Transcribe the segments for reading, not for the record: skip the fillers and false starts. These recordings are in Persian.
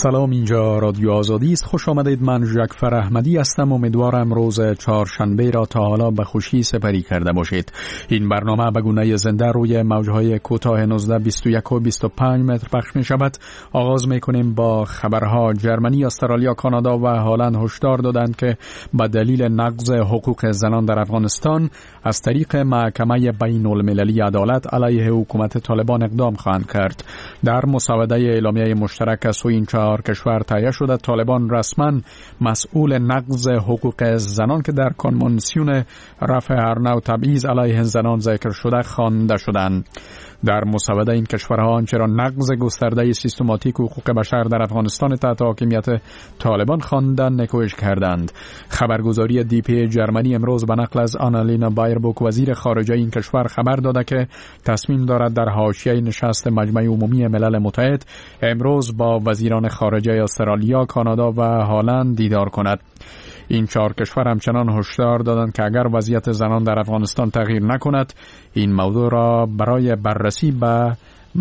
سلام، اینجا رادیو آزادی است. خوش آمدید. من جعفر احمدی هستم. امیدوارم روز چهارشنبه را تا حالا به خوشی سپری کرده باشید. این برنامه به گونه زنده روی موجهای کوتاه 19، 21 و 25 متر پخش می شود. آغاز می کنیم با خبرها. جرمنی، استرالیا، کانادا و هلند هشدار دادند که به دلیل نقض حقوق زنان در افغانستان از طریق محکمه بین المللی عدالت علیه حکومت طالبان اقدام خواهند کرد. در مسوده اعلامیه مشترک سوی این 4 کشور تهیه شده، طالبان رسما مسئول نقض حقوق زنان که در کنوانسیون رفع هر نوع تبعیض علیه زنان ذکر شده خوانده شدند. در مسوده این کشورها آنچه را نقض گسترده سیستماتیک حقوق بشر در افغانستان تحت حاکمیت طالبان خواندند نکوهش کردند. خبرگزاری DPA جرمنی امروز به نقل از آنالینا بایربوک وزیر خارجه این کشور خبر داده که تصمیم دارد در حاشیه نشست مجمع عمومی ملل متحد امروز با وزیران خارجه استرالیا، کانادا و هلند دیدار کند. این 4 کشور همچنان هشدار دادند که اگر وضعیت زنان در افغانستان تغییر نکند، این موضوع را برای بررسی به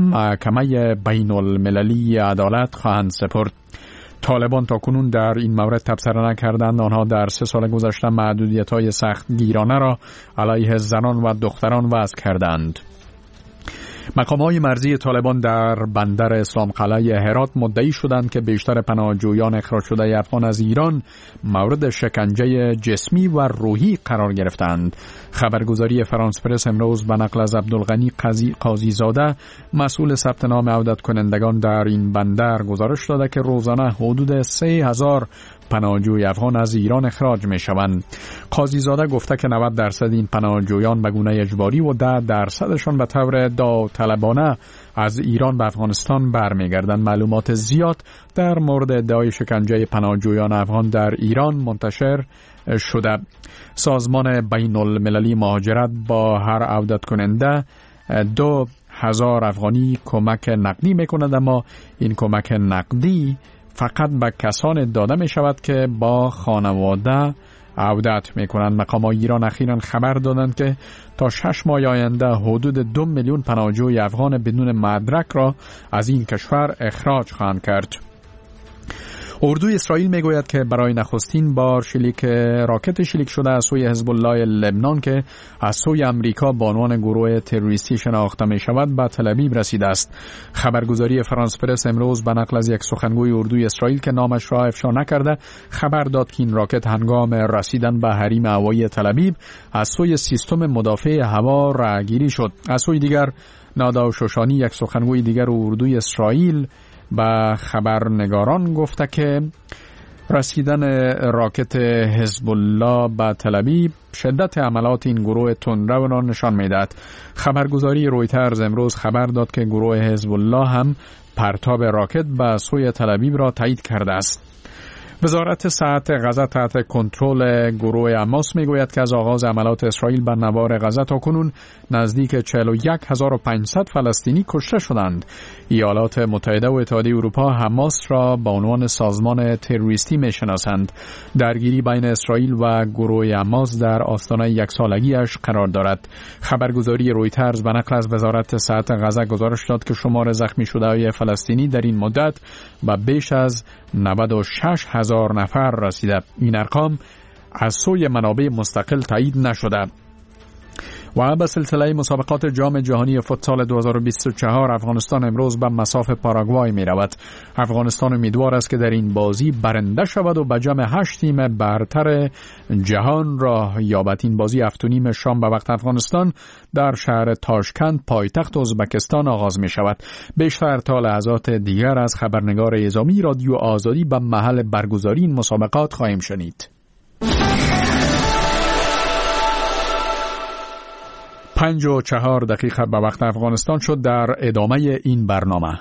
محکمه بین المللی عدالت خواهند سپرد. طالبان تاکنون در این مورد تبصره نکردند. آنها در 3 سال گذشته محدودیت‌های سخت گیرانه را علیه زنان و دختران وضع کردند. مقام‌های مرزی طالبان در بندر اسلام قلعه هرات مدعی شدند که بیشتر پناهجویان اخراج شده افغان از ایران مورد شکنجه جسمی و روحی قرار گرفتند. خبرگزاری فرانس پرس امروز به نقل از عبدالغنی قاضی زاده، مسئول ثبت نام عودت کنندگان در این بندر، گزارش داده که روزانه حدود 3000 پناهجوی افغان از ایران اخراج می شوند. قاضی زاده گفته که 90% این پناهجویان به گونه اجباری و 10% به طور داوطلبانه از ایران به افغانستان برمیگردند. معلومات زیاد در مورد ادعای شکنجه پناهجویان افغان در ایران منتشر شده. سازمان بین المللی مهاجرت با هر عودت کننده 2000 افغانی کمک نقدی میکند، اما این کمک نقدی فقط به کسان داده می شود که با خانواده عودت می کنند. مقامات ایران اخیراً خبر دادند که تا 6 ماه آینده حدود 2 میلیون پناهجوی افغان بدون مدرک را از این کشور اخراج خواهند کرد. اردوی اسرائیل میگوید که برای نخستین بار راکت شلیک شده از سوی حزب الله لبنان که از سوی امریکا به عنوان گروه تروریستی شناخته می شود به تل ابیب رسیده است. خبرگزاری فرانس پرس امروز به نقل از یک سخنگوی اردوی اسرائیل که نامش را افشا نکرده خبر داد که این راکت هنگام رسیدن به حریم هوایی تل ابیب از سوی سیستم مدافع هوا راهگیری شد. از سوی دیگر ناداو شوشانی، یک سخنگوی دیگر اردوی اسرائیل، با خبرنگاران گفته که رسیدن راکت حزب الله به تل ابیب شدت عملات این گروه تندرو را نشان می‌دهد. خبرگزاری رویترز امروز خبر داد که گروه حزب الله هم پرتاب راکت به سوی تل ابیب را تایید کرده است. وزارت صحت غزه تحت کنترل گروه حماس میگوید که از آغاز عملات اسرائیل بر نوار غزه تاکنون نزدیک 41500 فلسطینی کشته شدند. ایالات متحده و اتحادیه اروپا حماس را به عنوان سازمان تروریستی میشناسند. درگیری بین اسرائیل و گروه حماس در آستانه 1 سالگیش قرار دارد. خبرگزاری رویترز به نقل از وزارت صحت غزه گزارش داد که شمار زخمی شده‌های فلسطینی در این مدت به بیش از 96,000 نفر رسیده. این ارقام از سوی منابع مستقل تایید نشده. و به سلسله مسابقات جام جهانی فوتسال 2024 افغانستان امروز به مصاف پاراگوای می رود. افغانستان امیدوار است که در این بازی برنده شود و به جمع 8 تیم برتر جهان راه یابد. این بازی 7:30 شام به وقت افغانستان در شهر تاشکند پایتخت ازبکستان آغاز می شود. بیشتر تا لحظات دیگر از خبرنگار اعزامی رادیو آزادی به محل برگزاری این مسابقات خواهیم شنید. 5:04 به وقت افغانستان شد. در ادامه این برنامه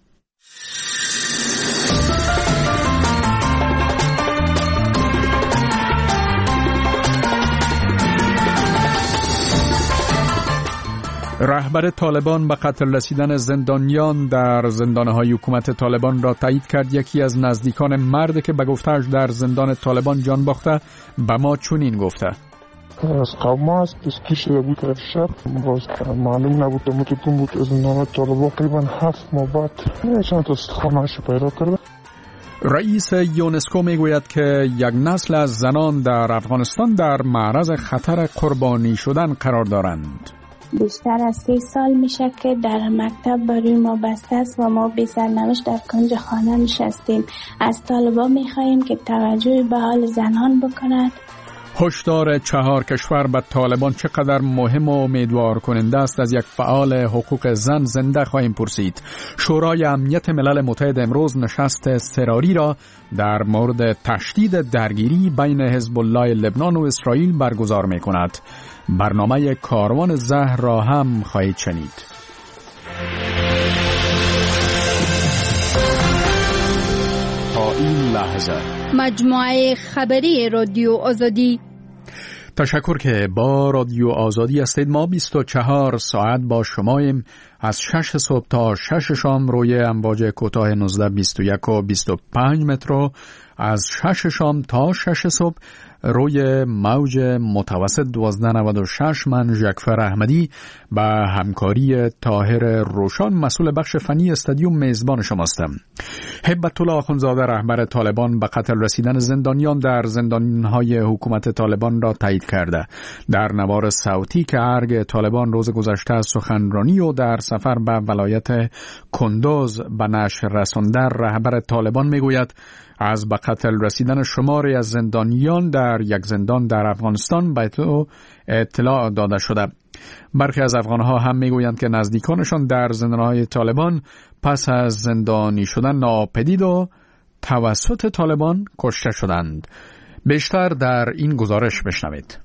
رهبر طالبان به قتل رسیدن زندانیان در زندانهای حکومت طالبان را تایید کرد. یکی از نزدیکان مرد که به گفته‌اش در زندان طالبان جان باخته به ما چنین گفته: از قوماس دستگیر شده بود در شب، باز معلوم نبود متون بود از نام طالبان. تقریبا 7 ماه بعد چند تا استخوانش پیدا کرده. رئیس یونسکو میگوید که یک نسل از زنان در افغانستان در معرض خطر قربانی شدن قرار دارند. بیشتر از 30 سال میشه که در مکتب برای ما بسته است و ما بی سرنوشت در کنج خانه نشستیم. از طالبان میخواهیم که توجه به حال زنان بکند. هشدار 4 کشور به طالبان چقدر مهم و امیدوار کننده است از یک فعال حقوق زن زنده خواهیم پرسید. شورای امنیت ملل متحد امروز نشست اضطراری را در مورد تشدید درگیری بین حزب الله لبنان و اسرائیل برگزار می کند. برنامه کاروان زهر را هم خواهید شنید. تا این لحظه مجموعه خبری رادیو آزادی. تشکر که با رادیو آزادی هستید. ما 24 ساعت با شماییم، از 6 صبح تا 6 شام روی امواج کوتاه 19، 21 و 25 متر، از 6 شام تا 6 صبح روی موج متوسط 1296. من ژکفر احمدی با همکاری طاهر روشان مسئول بخش فنی استادیوم میزبان شماستم. هیبت الله آخوندزاده رهبر طالبان به قتل رسیدن زندانیان در زندانهای حکومت طالبان را تایید کرده. در نوار صوتی که ارگ طالبان روز گذشته از سخنرانی و در سفر به ولایت کندوز به نشر رسانده، رهبر طالبان میگوید از به قتل رسیدن شماری از زندانیان در یک زندان در افغانستان به اطلاع داده شده. برخی از افغانها هم میگویند که نزدیکانشان در زندانهای طالبان پس از زندانی شدن ناپدید و توسط طالبان کشته شدند. بیشتر در این گزارش بشنوید.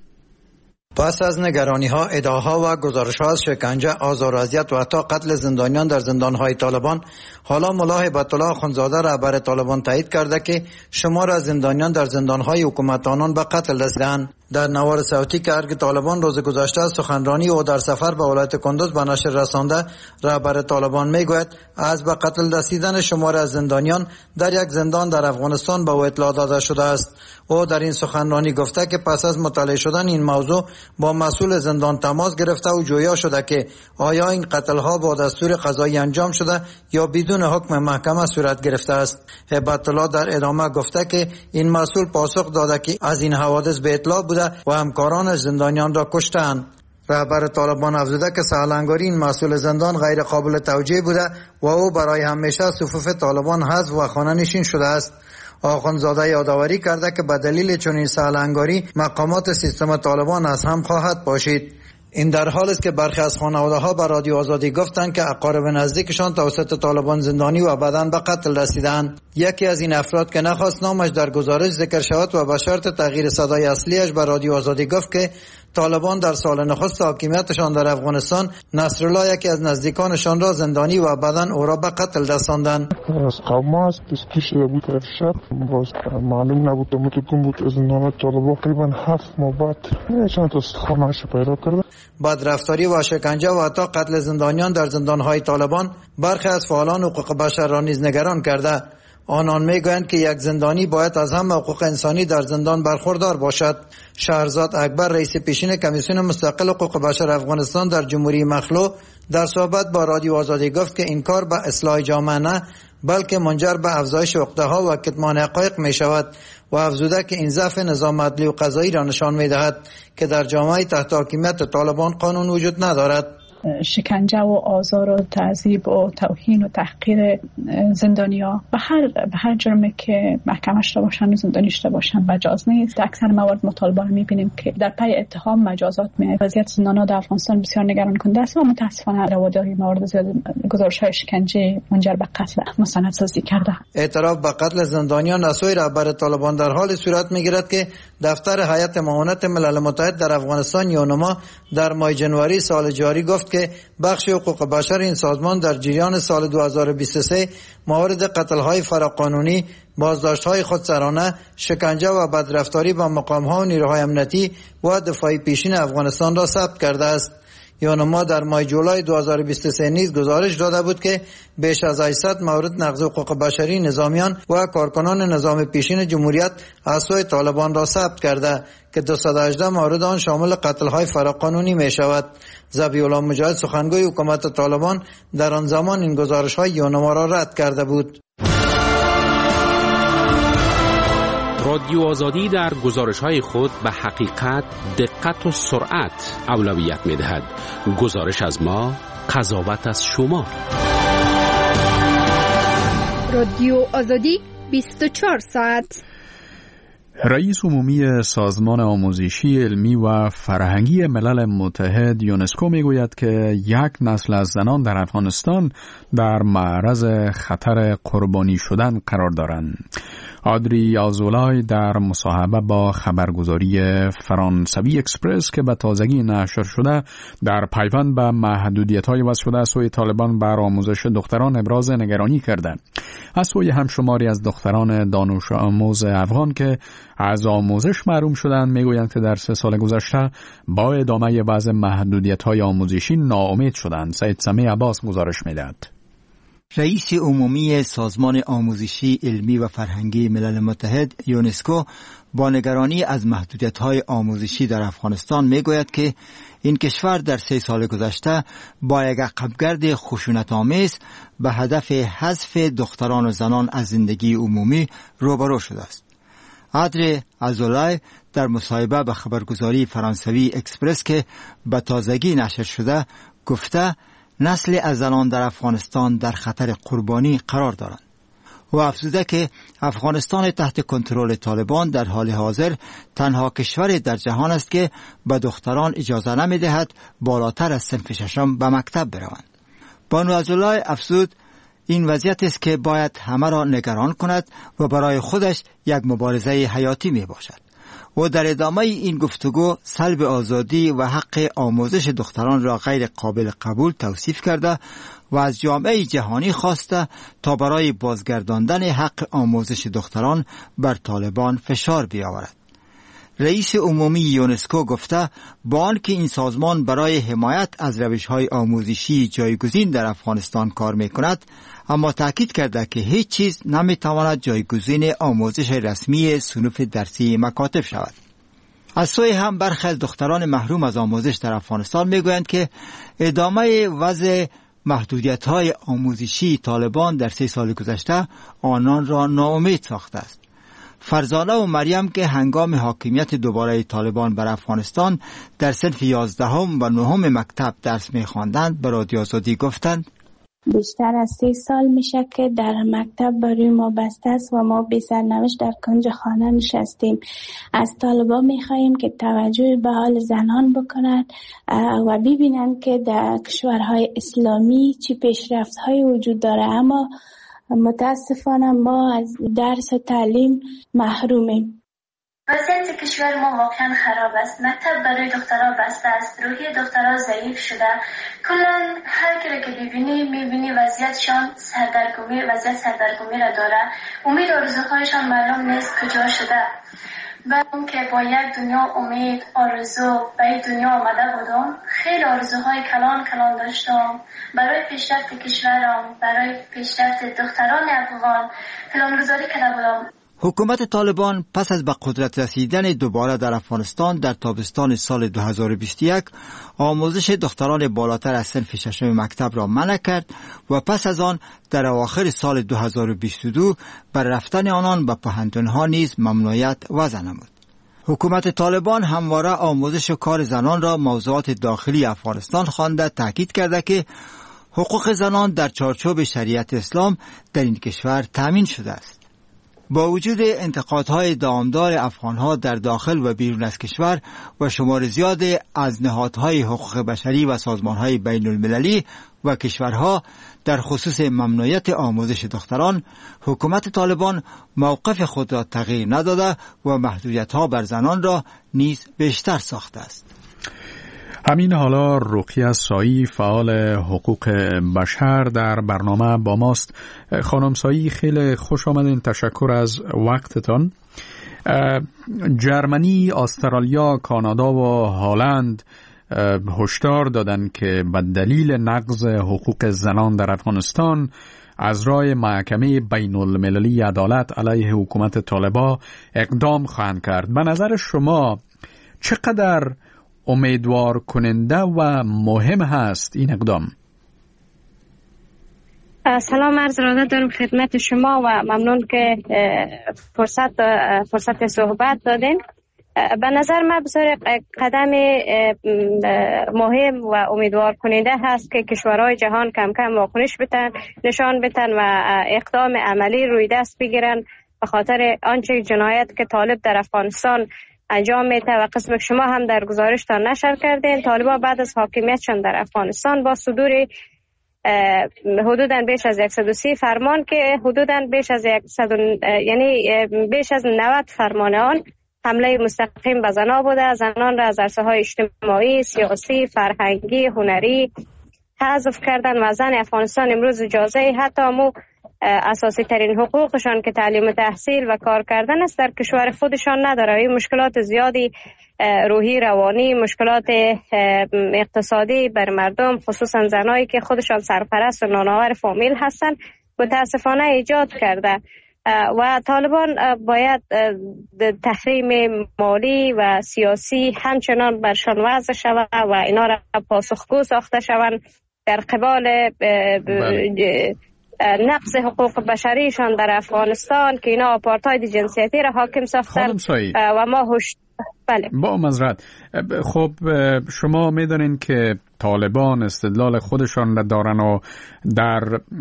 پس از نگرانی‌ها، ادعاها و گزارش‌ها از شکنجه، آزار و اذیت و حتی قتل زندانیان در زندان‌های طالبان، حالا ملا هیبت الله آخوندزاده رهبر طالبان تایید کرده که شمار از زندانیان در زندان‌های حکومت آنان به قتل رسیدند. در نوار صوتی که ارگ طالبان روز گذشته از سخنرانی و در سفر به ولایت کندوز به نشر رسانده، رهبر طالبان میگوید از به قتل رسیدن شمار از زندانیان در یک زندان در افغانستان به او اطلاع داده شده است. او در این سخنرانی گفته که پس از مطلع شدن این موضوع با مسئول زندان تماس گرفته و جویا شده که آیا این قتل‌ها با دستور قضایی انجام شده یا بدون حکم محکمه صورت گرفته است. هیبت الله در ادامه گفته که این مسئول پاسخ داده که از این حوادث به اطلاع بوده و همکارانش زندانیان را کشتند. رهبر طالبان افزوده که سهلنگاری این مسئول زندان غیر قابل توجیه بوده و او برای همیشه صفوف طالبان حذف و خانه نشین شده است. آخوندزاده یادآوری کرده که به دلیل چنین سهلنگاری مقامات سیستم طالبان از هم خواهد پاشید. این در حال است که برخی از خانواده‌ها به رادیو آزادی گفتند که اقارب نزدیکشان توسط طالبان زندانی و بعداً به قتل رسیدند. یکی از این افراد که نخواست نامش در گزارش ذکر شود و به شرط تغییر صدای اصلیش به رادیو آزادی گفت که طالبان در سال نخست حاکمیتشان در افغانستان نصرالله یکی از نزدیکانشان را زندانی و بعداً او را به قتل رساندند. از قوماس دستگیر شده بود در شب، باز معلوم نبود متکون بود از زندان طالبان تقریبا 7 ماه بعد چند تا خانه‌اش پیدا کرده. بدرفتاری و شکنجه و حتی قتل زندانیان در زندانهای طالبان برخی از فعالان حقوق بشر را نیز نگران کرده. آنان میگویند که یک زندانی باید از همه حقوق انسانی در زندان برخوردار باشد. شهرزاد اکبر رئیس پیشین کمیسیون مستقل حقوق بشر افغانستان در جمهوری مخلوع در صحبت با رادیو آزادی گفت که این کار به اصلاح جامعه نه بلکه منجر به افزایش عقده‌ها و کتمان حقایق می شود و افزوده که این ضعف نظام عدلی و قضایی را نشان می دهد که در جامعه تحت حاکمیت طالبان قانون وجود ندارد. شکنجه و آزار و تعذیب و توهین و تحقیر زندانیا به هر جرمی که محکمش را باشن و زندانیش را باشن مجاز نیست. در اکثر موارد مطالبه می‌بینیم که در پی اتهام مجازات میاد. وضعیت زندان‌ها در افغانستان بسیار نگران کننده است و متاسفانه رواداری موارد زیاد گزارش‌های شکنجه منجر به قتل مستندسازی کرده. اعتراف به قتل زندانیان از سوی رهبر طالبان در حال صورت می‌گیرد که دفتر هیئت معاونت ملل متحد در افغانستان یونما در ماه جنوری سال جاری گفت که بخش حقوق بشر این سازمان در جریان سال 2023 موارد قتل‌های فراقانونی، بازداشت‌های خودسرانه، شکنجه و بدرفتاری با مقام‌ها و نیروهای امنیتی و دفاعی پیشین افغانستان را ثبت کرده است. یونما در ماه جولای 2023 نیز گزارش داده بود که بیش از 800 مورد نقض حقوق بشری نظامیان و کارکنان نظام پیشین جمهوریت از سوی طالبان را ثبت کرده که 218 مورد آن شامل قتل‌های فراقانونی می شود. ذبیح الله مجاهد سخنگوی حکومت طالبان در آن زمان این گزارش‌های یونما را رد کرده بود. رادیو آزادی در گزارش‌های خود به حقیقت، دقت و سرعت اولویت می‌دهد. گزارش از ما، قضاوت از شما. رادیو آزادی 24 ساعت. رئیس عمومی سازمان آموزشی علمی و فرهنگی ملل متحد یونسکو میگوید که یک نسل از زنان در افغانستان در معرض خطر قربانی شدن قرار دارند. آدری آزولای در مصاحبه با خبرگزاری فرانسوی اکسپرس که به تازگی نشر شده در پیوند به محدودیت‌های وضع شده از سوی طالبان بر آموزش دختران ابراز نگرانی کرده. از سوی همشماری از دختران دانش آموز افغان که از آموزش محروم شدند میگویند که در 3 سال گذشته با ادامه وضع محدودیت‌های آموزشی ناامید شدند. سید سمیع عباس گزارش می‌دهد. رئیس عمومی سازمان آموزشی علمی و فرهنگی ملل متحد یونسکو با نگرانی از محدودیت‌های آموزشی در افغانستان میگوید که این کشور در 3 سال گذشته با یک عقبگرد خشونت‌آمیز به هدف حذف دختران و زنان از زندگی عمومی روبرو شده است. آدری آزولای در مصاحبه به خبرگزاری فرانسوی اکسپرس که به تازگی نشر شده گفته نسل از زنان در افغانستان در خطر قربانی قرار دارند. و افزوده که افغانستان تحت کنترل طالبان در حال حاضر تنها کشور در جهان است که به دختران اجازه نمی‌دهد بالاتر از صنف 6 به مکتب بروند. بانو آزولای افزود این وضعیت است که باید همه را نگران کند و برای خودش یک مبارزه حیاتی می باشد. و در ادامه این گفتگو سلب آزادی و حق آموزش دختران را غیر قابل قبول توصیف کرده و از جامعه جهانی خواسته تا برای بازگرداندن حق آموزش دختران بر طالبان فشار بیاورد. رئیس عمومی یونسکو گفته با آنکه این سازمان برای حمایت از روش‌های آموزشی جایگزین در افغانستان کار می‌کند، اما تاکید کرده که هیچ چیز نمی‌تواند جایگزین آموزش رسمی صنوف درسی مکاتب شود. از سوی هم برخی از دختران محروم از آموزش در افغانستان می‌گویند که ادامه وضع محدودیت‌های آموزشی طالبان در 3 سال گذشته آنان را ناامید ساخته است. فرزانه و مریم که هنگام حاکمیت دوباره طالبان بر افغانستان در صنف 11 و 9 مکتب درس می‌خواندند به رادیو آزادی گفتند بیشتر از 3 سال میشه که در مکتب برای ما بسته است و ما بی سرنوشت در کنج خانه نشستیم. از طالبان میخواییم که توجه به حال زنان بکنند و ببینند که در کشورهای اسلامی چی پیشرفت‌های وجود داره، اما متاسفانه ما از درس و تعلیم محرومیم. وضعیت کشور ما واقعا خراب است. مکتب برای دخترها بسته است. روحی دخترها ضعیف شده. کلا هر کی که میبینی وضعیتشان سردرگمی را داره. امید و آرزوهایشان معلوم نیست کجا شده. و اون که با یک دنیا امید آرزو به این دنیا آمده بودم، خیلی آرزوهای کلان داشتم برای پیشرفت کشورم، برای پیشرفت دختران افغان پلانگذاری کرده بودم. حکومت طالبان پس از به قدرت رسیدن دوباره در افغانستان در تابستان سال 2021 آموزش دختران بالاتر از صنف 6 مکتب را منع کرد و پس از آن در اواخر سال 2022 بر رفتن آنان به پوهنتون‌ها نیز ممنوعیت وضع نمود. حکومت طالبان همواره آموزش و کار زنان را موضوعات داخلی افغانستان خوانده تاکید کرده که حقوق زنان در چارچوب شریعت اسلام در این کشور تامین شده است. با وجود انتقادهای دامدار افغانها در داخل و بیرون از کشور و شمار زیاد از نهادهای حقوق بشری و سازمانهای بین المللی و کشورها در خصوص ممنوعیت آموزش دختران، حکومت طالبان موقف خود را تغییر نداده و محدودیت‌ها بر زنان را نیز بیشتر ساخته است. همین حالا رقیه سایی فعال حقوق بشر در برنامه با ماست. خانم سایی خیلی خوش آمدین، تشکر از وقتتان. جرمنی، استرالیا، کانادا و هلند هشدار دادند که به دلیل نقض حقوق زنان در افغانستان از راه محکمه بین المللی عدالت علیه حکومت طالبان اقدام خواهند کرد. به نظر شما چقدر امیدوار کننده و مهم هست این اقدام؟ سلام عرض ارادت دارم خدمت شما و ممنون که فرصت صحبت دادین. به نظر من بسیار قدم مهم و امیدوار کننده هست که کشورهای جهان کم کم واکنش نشان بدن و اقدام عملی روی دست بگیرن به خاطر آنچه جنایت که طالب در افغانستان انجام میده و قسم شما هم در گزارشتان نشر کردین. طالبان بعد از حاکمیتشان در افغانستان با صدور حدوداً بیش از 130 فرمان که حدوداً بیش از 90 فرمان آن حمله مستقیم به زنان بوده. زنان را از عرصه‌های اجتماعی، سیاسی، فرهنگی، هنری حذف کردن و زن افغانستان امروز اجازه حتی اساسی ترین حقوقشان که تعلیم و تحصیل و کار کردن است در کشور خودشان نداره. این مشکلات زیادی روحی، روانی، مشکلات اقتصادی بر مردم خصوصا زنایی که خودشان سرپرست و نانآور فامیل هستند متاسفانه ایجاد کرده و طالبان باید تحریم مالی و سیاسی همچنان برشان وضع شود و اینا را پاسخگو ساخته شوند در قبال نقض حقوق بشریشان در افغانستان که اینا آپارتاید جنسیتی را حاکم ساختن و ما بله. با معذرت، خب شما میدونین که طالبان استدلال خودشان را دارن و در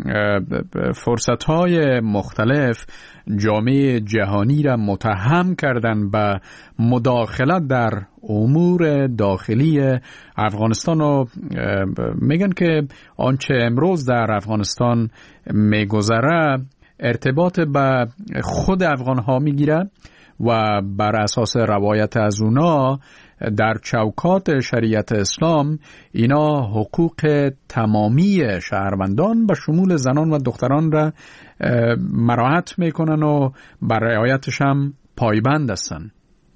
فرصتهای مختلف جامعه جهانی را متهم کردن به مداخلت در امور داخلی افغانستان و میگن که آنچه امروز در افغانستان میگذره ارتباط به خود افغان ها میگیره و بر اساس روایت از اونا در چوکات شریعت اسلام اینا حقوق تمامی شهروندان به شمول زنان و دختران را مراعات میکنن و بر رعایتش هم پایبند هستن.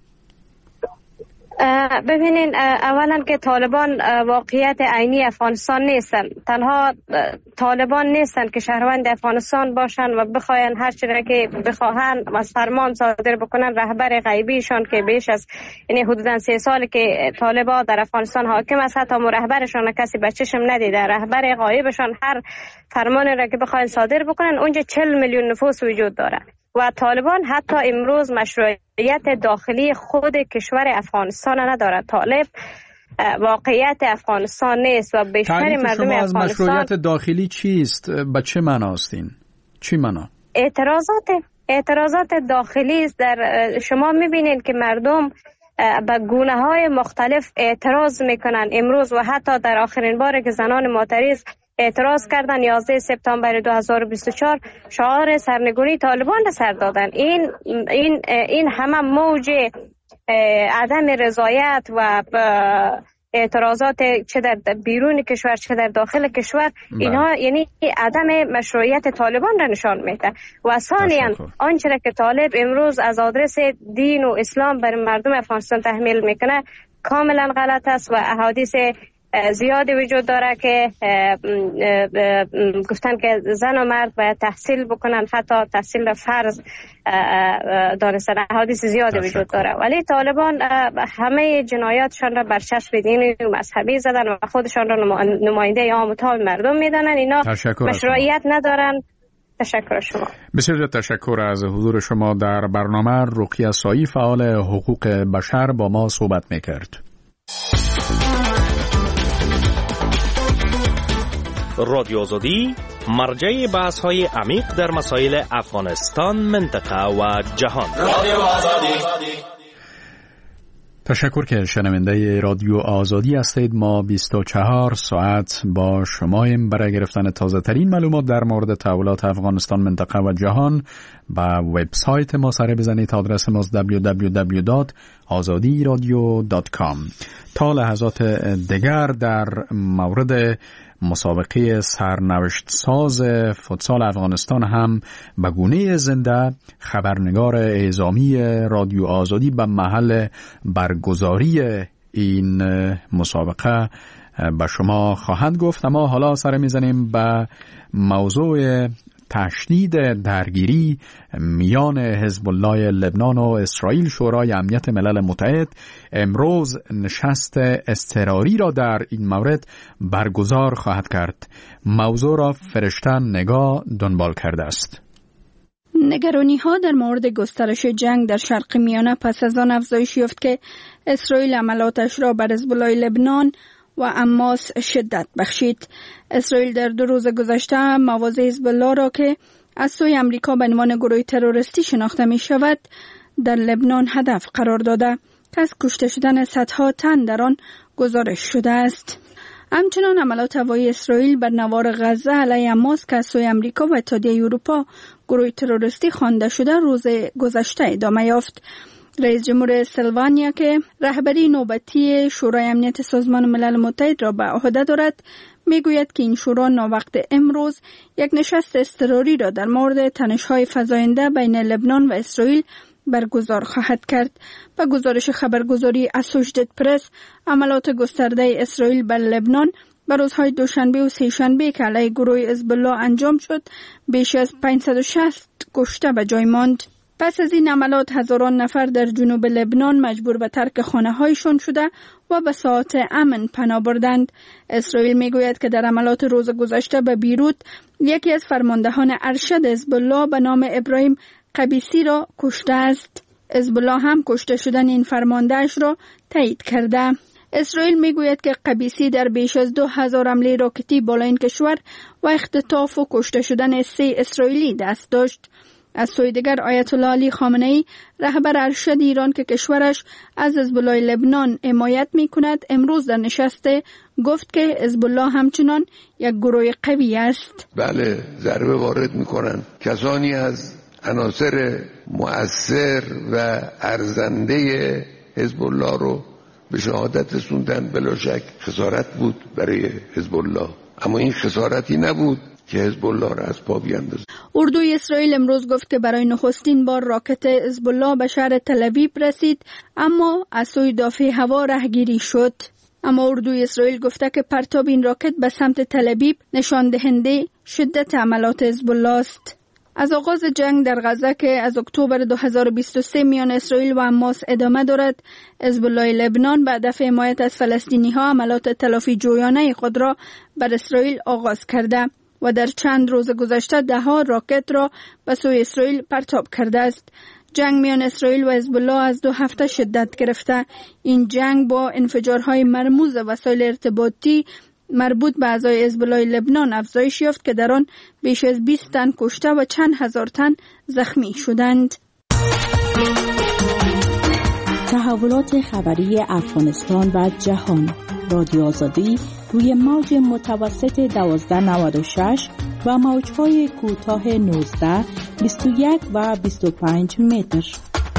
ببینین، اولا که طالبان واقعیت عینی افغانستان نیستن. تنها طالبان نیستن که شهروند افغانستان باشن و بخواین هر چیزی که بخواهن از فرمان صادر بکنن. رهبر غیبیشان که بیش از یعنی حدوداً 3 سال که طالبان در افغانستان حاکم است، حتی رهبرشان کسی به چشم ندیده. رهبر غایبشان هر فرمانی را که بخواین صادر بکنن اونجا 40 میلیون نفوس وجود داره و طالبان حتی امروز مشروعیت داخلی خود کشور افغانستان ندارد. طالب واقعیت افغانستان نیست و بیشتر مردم افغانستان. از مشروعیت داخلی چیست؟ به چه معناست این؟ چی معنا؟ اعتراضات داخلی است. در شما میبینید که مردم به گونه‌های مختلف اعتراض میکنن امروز و حتی در آخرین بار که زنان معترض اعتراض کردن 11 سپتامبر 2024 شعار سرنگونی طالبان را سر دادن. این همه موج عدم رضایت و اعتراضات چه در بیرون کشور چه در داخل کشور اینها یعنی عدم مشروعیت طالبان را نشان میده و ثانیاً آنچه که طالب امروز از آدرس دین و اسلام بر مردم افغانستان تحمیل میکنه کاملا غلط است و احادیث زیادی وجود داره که گفتن که زن و مرد باید تحصیل بکنن، حتی تحصیل فرض دانستن. احادیث زیادی وجود داره ولی طالبان همه جنایاتشان را بر چسب دینی و مذهبی زدن و خودشان را نماینده عام و تام مردم میدانن. اینا مشروعیت ندارن. تشکر شما. بسیار تشکر از حضور شما در برنامه. رقیه سایی، فعال حقوق بشر، با ما صحبت میکرد. رادیو آزادی مرجع بحث‌های عمیق در مسائل افغانستان، منطقه و جهان. رادیو آزادی. تشکر که شنونده رادیو آزادی هستید. ما 24 ساعت با شماییم برای گرفتن تازه ترین معلومات در مورد تحولات افغانستان، منطقه و جهان. با وبسایت ما سر بزنید. آدرس ما www.azadiradio.com. تا لحظات دیگر در مورد مسابقه سرنوشت ساز فوتسال افغانستان هم به گونه زنده خبرنگار اعزامی رادیو آزادی به محل برگزاری این مسابقه به شما خواهند گفت. اما حالا سر میزنیم به موضوع تشدید درگیری میان حزب الله لبنان و اسرائیل، شورای امنیت ملل متحد امروز نشست اضطراری را در این مورد برگزار خواهد کرد. موضوع را فرشته نگاه دنبال کرده است. نگرانی ها در مورد گسترش جنگ در شرق میانه پس از آن افزایش یافت که اسرائیل عملاتش را بر حزب الله لبنان و حماس شدت بخشید. اسرائیل در 2 روز گذشته مواضع حزب الله را که از سوی امریکا به عنوان گروه تروریستی شناخته می شود در لبنان هدف قرار داده که از کشته شدن صدها تن در آن گزارش شده است. همچنان عملات هوایی اسرائیل بر نوار غزه علیه حماس که از سوی امریکا و اتحادیه اروپا گروه تروریستی خوانده شده روز گذشته ادامه یافت. رئیس جمهور سلوانیا که رهبری نوبتی شورای امنیت سازمان ملل متحد را به عهده دارد میگوید که این شورا ناوقت امروز یک نشست اضطراری را در مورد تنش‌های فزاینده بین لبنان و اسرائیل برگزار خواهد کرد. به گزارش خبرگزاری اسوشیتد پرس، عملات گسترده اسرائیل بر لبنان به روزهای دوشنبه و سه‌شنبه که علیه گروه حزب الله انجام شد بیش از 560 کشته به جای ماند. پس از این عملات هزاران نفر در جنوب لبنان مجبور به ترک خانه‌هایشان شده و به ساعات امن پناه بردند. اسرائیل میگوید که در عملات روز گذشته به بیروت یکی از فرماندهان ارشد حزب الله به نام ابراهیم قبیسی را کشته است. حزب الله هم کشته شدن این فرماندهش را تایید کرده. اسرائیل میگوید که قبیسی در بیش از 2000 حمله راکتی بالا این کشور و اختطاف و کشته شدن 3 اسرائیلی دست داشت. از سوی دیگر آیت الله علی خامنه‌ای رهبر ارشد ایران که کشورش از حزب الله لبنان حمایت می‌کند امروز در نشست گفت که حزب الله همچنان یک گروه قوی است. بله، ضربه وارد می‌کنند. کسانی از عناصر مؤثر و ارزنده حزب الله رو به شهادت رسوندن. بلا شک خسارت بود برای حزب الله، اما این خسارتی نبود که حزب الله را از پا بیاندازد. اردوی اسرائیل امروز گفت که برای نخستین بار راکت حزب الله به شهر تل‌آویو رسید، اما از سوی دافع هوا رهگیری شد. اما اردوی اسرائیل گفته که پرتاب این راکت به سمت تل‌آویو نشان دهنده شدت عملات حزب الله است. از آغاز جنگ در غزه که از اکتبر 2023 میان اسرائیل و حماس ادامه دارد، حزب الله لبنان به هدف حمایت از فلسطینی‌ها عملات تلافی جویانه خود را بر اسرائیل آغاز کرده و در چند روز گذشته 10 راکت را به سوی اسرائیل پرتاب کرده است. جنگ میان اسرائیل و حزب الله از 2 هفته شدت گرفته. این جنگ با انفجارهای مرموز وسایل ارتباطی مربوط به اعضای حزب الله لبنان افزایش یافت که در آن بیش از 20 تن کشته و چند هزار تن زخمی شدند. تحولات خبری افغانستان و جهان. رادیو آزادی روی موج متوسط 1296 و موج‌های کوتاه 19، 21 و 25 متر.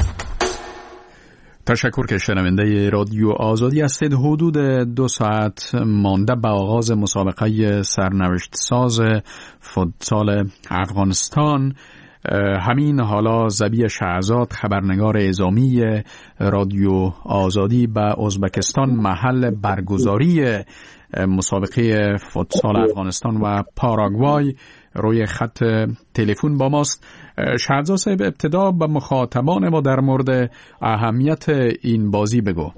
تشکر که شنونده رادیو آزادی هستید. حدود 2 ساعت مانده به آغاز مسابقه سرنوشت ساز فوتسال افغانستان. همین حالا زبی شهزاد خبرنگار اعزامی رادیو آزادی به ازبکستان محل برگزاری مسابقه فوتسال افغانستان و پاراگوای روی خط تلفن با ماست. شهزاد صاحب، ابتدا به مخاطبان ما در مورد اهمیت این بازی بگو.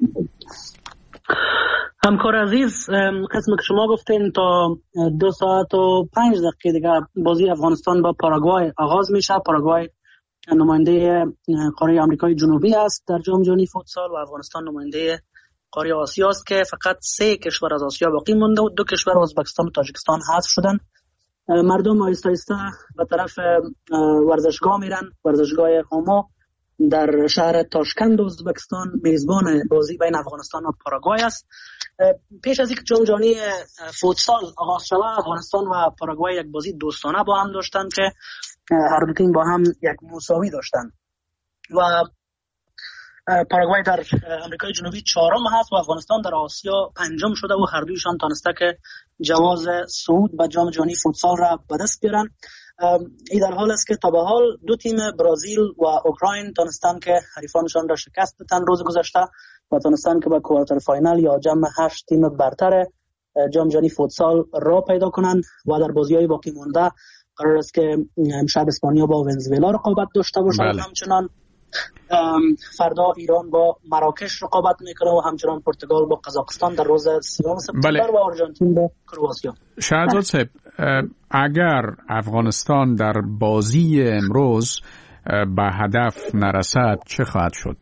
همکار عزیز، قسم که شما گفتین تا 2 ساعت و 5 دقیقه دیگه بازی افغانستان با پاراگوای آغاز میشه. پاراگوای نماینده قاره آمریکای جنوبی است در جام جهانی فوتسال و افغانستان نماینده قاره آسیا است که فقط 3 کشور از آسیا باقی مونده و 2 کشور ازبکستان و تاجیکستان حذف شدن. مردم آهسته آهسته به طرف ورزشگاه میرن. ورزشگاه هومو در شهر تاشکند ازبکستان میزبان بازی بین افغانستان و پاراگوای است. پیش از اینکه جام جهانی فوتسال آغاز شود، افغانستان و پاراگوای یک بازی دوستانه با هم داشتند که هر دو تیم با هم یک مساوی داشتند و پاراگوای در آمریکای جنوبی 4م هست و افغانستان در آسیا 5م شده و هر دویشان تانسته که جواز صعود به جام جهانی فوتسال را به دست بیارن. این در حال است که تا به حال 2 تیم برزیل و اوکراین تانستن که حریفانشان را شکست بدن روز گذشته و تانستن که به کوارتر فاینال یا جمع 8 تیم برتر جام جهانی فوتسال را پیدا کنند و در بازی‌های باقی مانده قرار است که امشب اسپانیا با ونزوئلا رقابت داشته باشه. همچنان فردا ایران با مراکش رقابت میکنه و همچنان پرتغال با قزاقستان در روز 3 سپتامبر و آرژانتین با کرواتیا. شهرزاد صاحب، اگر افغانستان در بازی امروز به هدف نرسد چه خواهد شد؟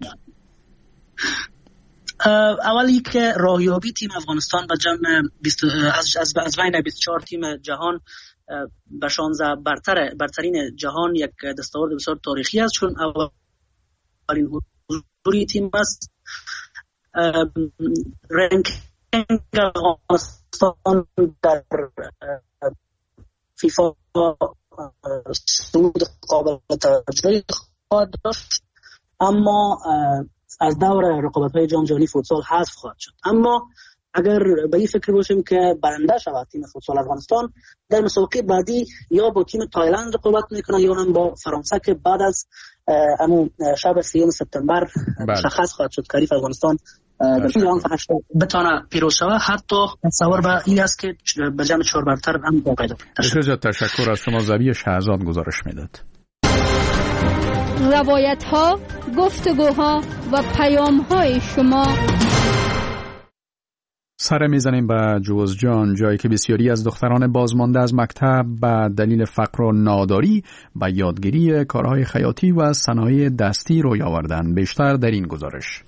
اولی که راهیابی تیم افغانستان به جمع از بین 24 تیم جهان به 16 برترین جهان یک دستاورد بسیار تاریخی است، چون اولین حضوری تیم است. رنکینگ افغانستان در فیفا صعود قابل توجهی خواهد داشت، اما از دور رقابت‌های جام جهانی فوتسال حذف خواهد شد. اما اگر به این فکر باشیم که برنده شود تیم فوتسال افغانستان، در مسابقه بعدی یا با تیم تایلند رقابت میکنه یا هم با فرانسه که بعد از همون شب 3 سپتامبر مشخص خواهد شد که حریف افغانستان در جام بتونه پیروز شود. حتی تصور به این است که به جمع 4 برتر هم واقع داشته. تشکر از شما. زوی شهزاد گزارش میداد. روایت ها، گفتگوها و پیام های شما. سر میزنیم به جوزجان، جایی که بسیاری از دختران بازمانده از مکتب به دلیل فقر و ناداری به یادگیری کارهای خیاطی و صنایع دستی روی آوردند. بیشتر در این گزارش.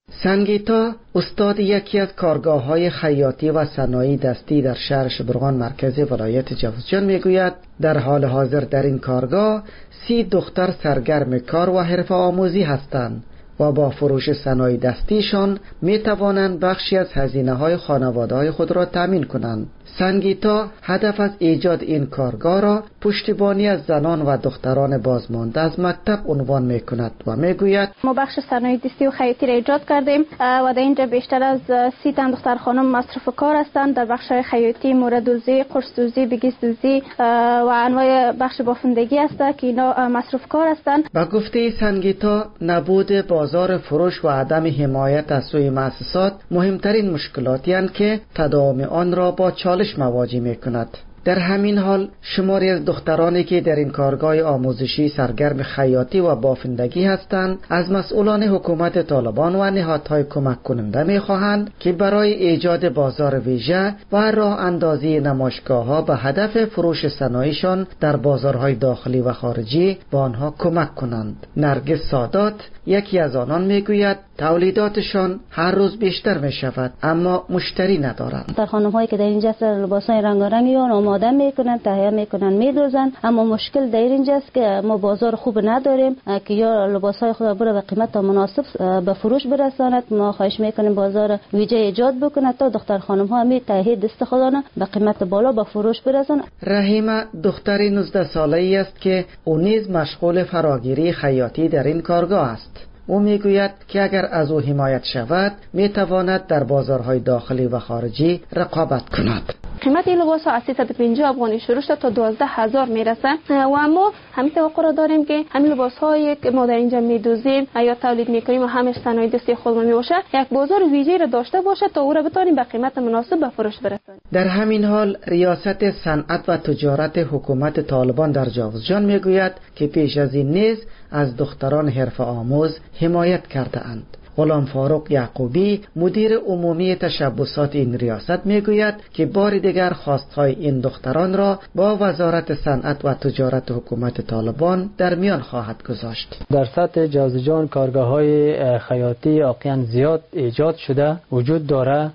سنگیتا، استاد یکی از کارگاه‌های خیاطی و صنایع دستی در شهر شبرغان مرکز ولایت جوزجان میگوید در حال حاضر در این کارگاه 30 دختر سرگرم کار و حرفه آموزی هستند و با فروش صنایع دستیشان می توانند بخشی از هزینه‌های خانواده‌های خود را تامین کنند. سنگیتا هدف از ایجاد این کارگاه را پشتیبانی از زنان و دختران بازمانده از مکتب عنوان می کند و می گوید ما بخش صنایع دستی و خیاطی را ایجاد کردیم و در اینجا بیشتر از 30 تن دختر خانم مصرف کار هستند در بخش خیاطی، موردوزی، قرص‌دوزی، بگیس‌دوزی و انواع بخش بافندگی است که اینا مصرف کار هستند. با گفته سنگیتا، نبود بازار فروش و عدم حمایت از سوی مؤسسات مهمترین مشکلاتی هستند که تداوم آن را با چالش مواجه می کند. در همین حال شماری از دخترانی که در این کارگاه آموزشی سرگرم خیاطی و بافندگی هستند از مسئولان حکومت طالبان و نهادهای کمک کننده می خواهند که برای ایجاد بازار ویژه و راه اندازی نمایشگاه‌ها به هدف فروش صنایعشان در بازارهای داخلی و خارجی با آنها کمک کنند. نرگس سادات یکی از آنان می گوید تولیداتشان هر روز بیشتر می شود اما مشتری ندارند. در خانم‌هایی که در اینجا لباس‌های رنگارنگی آماده میکنن، تهیه میکنن، میدوزن، اما مشکل در اینجاست که ما بازار خوب نداریم که یا لباس‌های خود را به قیمت مناسب به فروش برساند. ما خواهش میکنیم بازار ویژه ایجاد بکنه تا دختر خانم‌ها می تهیه دست خودشان به قیمت بالا به فروش برسانند. رحیمه دختری 19 ساله‌ای است که او نیز مشغول فراگیری خیاطی در این کارگاه است. او میگوید که اگر از او حمایت شود میتواند در بازارهای داخلی و خارجی رقابت کند. قیمت این لباس ها از 350 افغانی شروع شده تا 12,000 میرسه و اما همین توقع را داریم که همین لباس هایی که ما در اینجا میدوزیم یا تولید میکنیم و همش صنایع دستی خودمون میباشه یک بازار ویژه‌ای را داشته باشه تا او را بتونیم به قیمت مناسب به فروش برسانیم. در همین حال ریاست صنعت و تجارت حکومت طالبان در جوزجان میگوید که پیش از این نیز از دختران حرفه آموز حمایت کرده اند. غلام فاروق یعقوبی مدیر عمومی تشبسات این ریاست میگوید که بار دیگر خواستهای این دختران را با وزارت صنعت و تجارت حکومت طالبان در میان خواهد گذاشت. در سطح جوزجان کارگاه‌های خیاطی واقعا زیاد ایجاد شده وجود داره.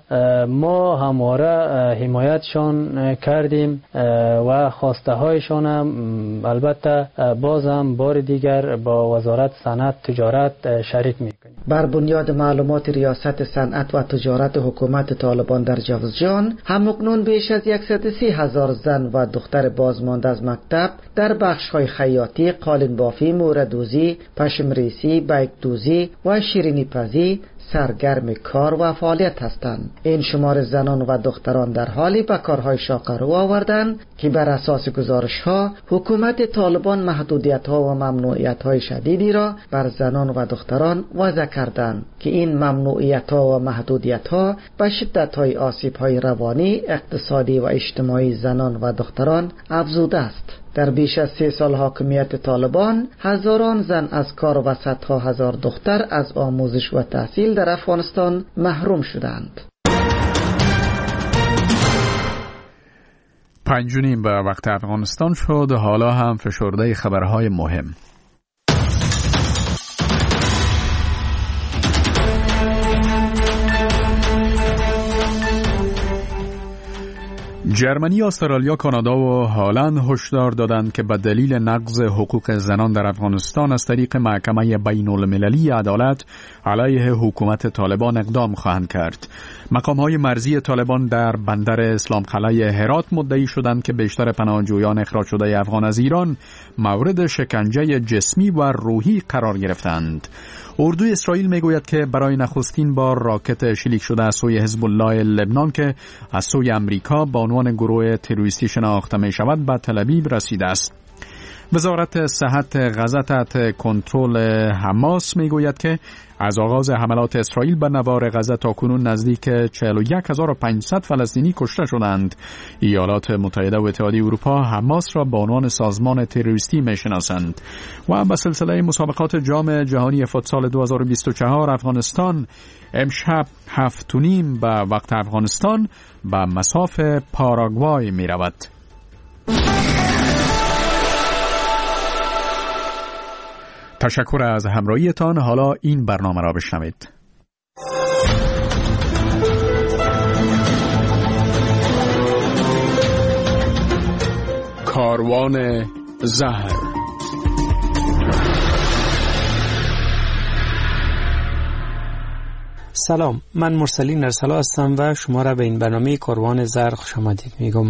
ما همواره حمایتشان کردیم و خواسته هایشان هم البته بازم بار دیگر با وزارت صنعت تجارت شریک میکنیم. بر بنیاد معلومات ریاست صنعت و تجارت حکومت طالبان در جوزجان همکنون بیش از 130,000 زن و دختر بازمانده از مکتب در بخش‌های خیاطی، قالین بافی، موردوزی، پشمریسی، بیکدوزی و شیرینی پزی سرگرم کار و فعالیت هستند. این شمار زنان و دختران در حالی به کارهای شاق رو آوردند که بر اساس گزارش‌ها حکومت طالبان محدودیت‌ها و ممنوعیت‌های شدیدی را بر زنان و دختران وضع کردند که این ممنوعیت‌ها و محدودیت‌ها به شدت‌های آسیب‌های روانی، اقتصادی و اجتماعی زنان و دختران افزوده است. در بیش از 3 سال حاکمیت طالبان هزاران زن از کار و صدها هزار دختر از آموزش و تحصیل در افغانستان محروم شدند. 5:30 به وقت افغانستان شد. حالا هم فشرده خبرهای مهم. جرمنی، استرالیا، کانادا و هلند هشدار دادند که به دلیل نقض حقوق زنان در افغانستان از طریق محکمه بین المللی عدالت علیه حکومت طالبان اقدام خواهند کرد. مقام‌های مرزی طالبان در بندر اسلام قلعه هرات مدعی شدند که بیشتر پناهجویان اخراج شده افغان از ایران مورد شکنجه جسمی و روحی قرار گرفتند. اردوی اسرائیل میگوید که برای نخستین بار راکت شلیک شده از سوی حزب الله لبنان که از سوی امریکا با عنوان گروه تروریستی شناخته می شود به تل ابیب رسیده است. وزارت صحت غزه تحت کنترل حماس میگوید که از آغاز حملات اسرائیل به نوار غزه تاکنون نزدیک 41500 فلسطینی کشته شدند. ایالات متحده و اتحادیه اروپا حماس را به عنوان سازمان تروریستی میشناسند. و به سلسله مسابقات جام جهانی فوتسال 2024 افغانستان امشب 7:30 به وقت افغانستان به مصاف پاراگوای می رود. تشکر از همراهیتان. حالا این برنامه را بشنوید. کاروان زهر. سلام، من مرسلین ارسلا هستم و شما را به این برنامه کاروان زهر خوش آمدید میگم.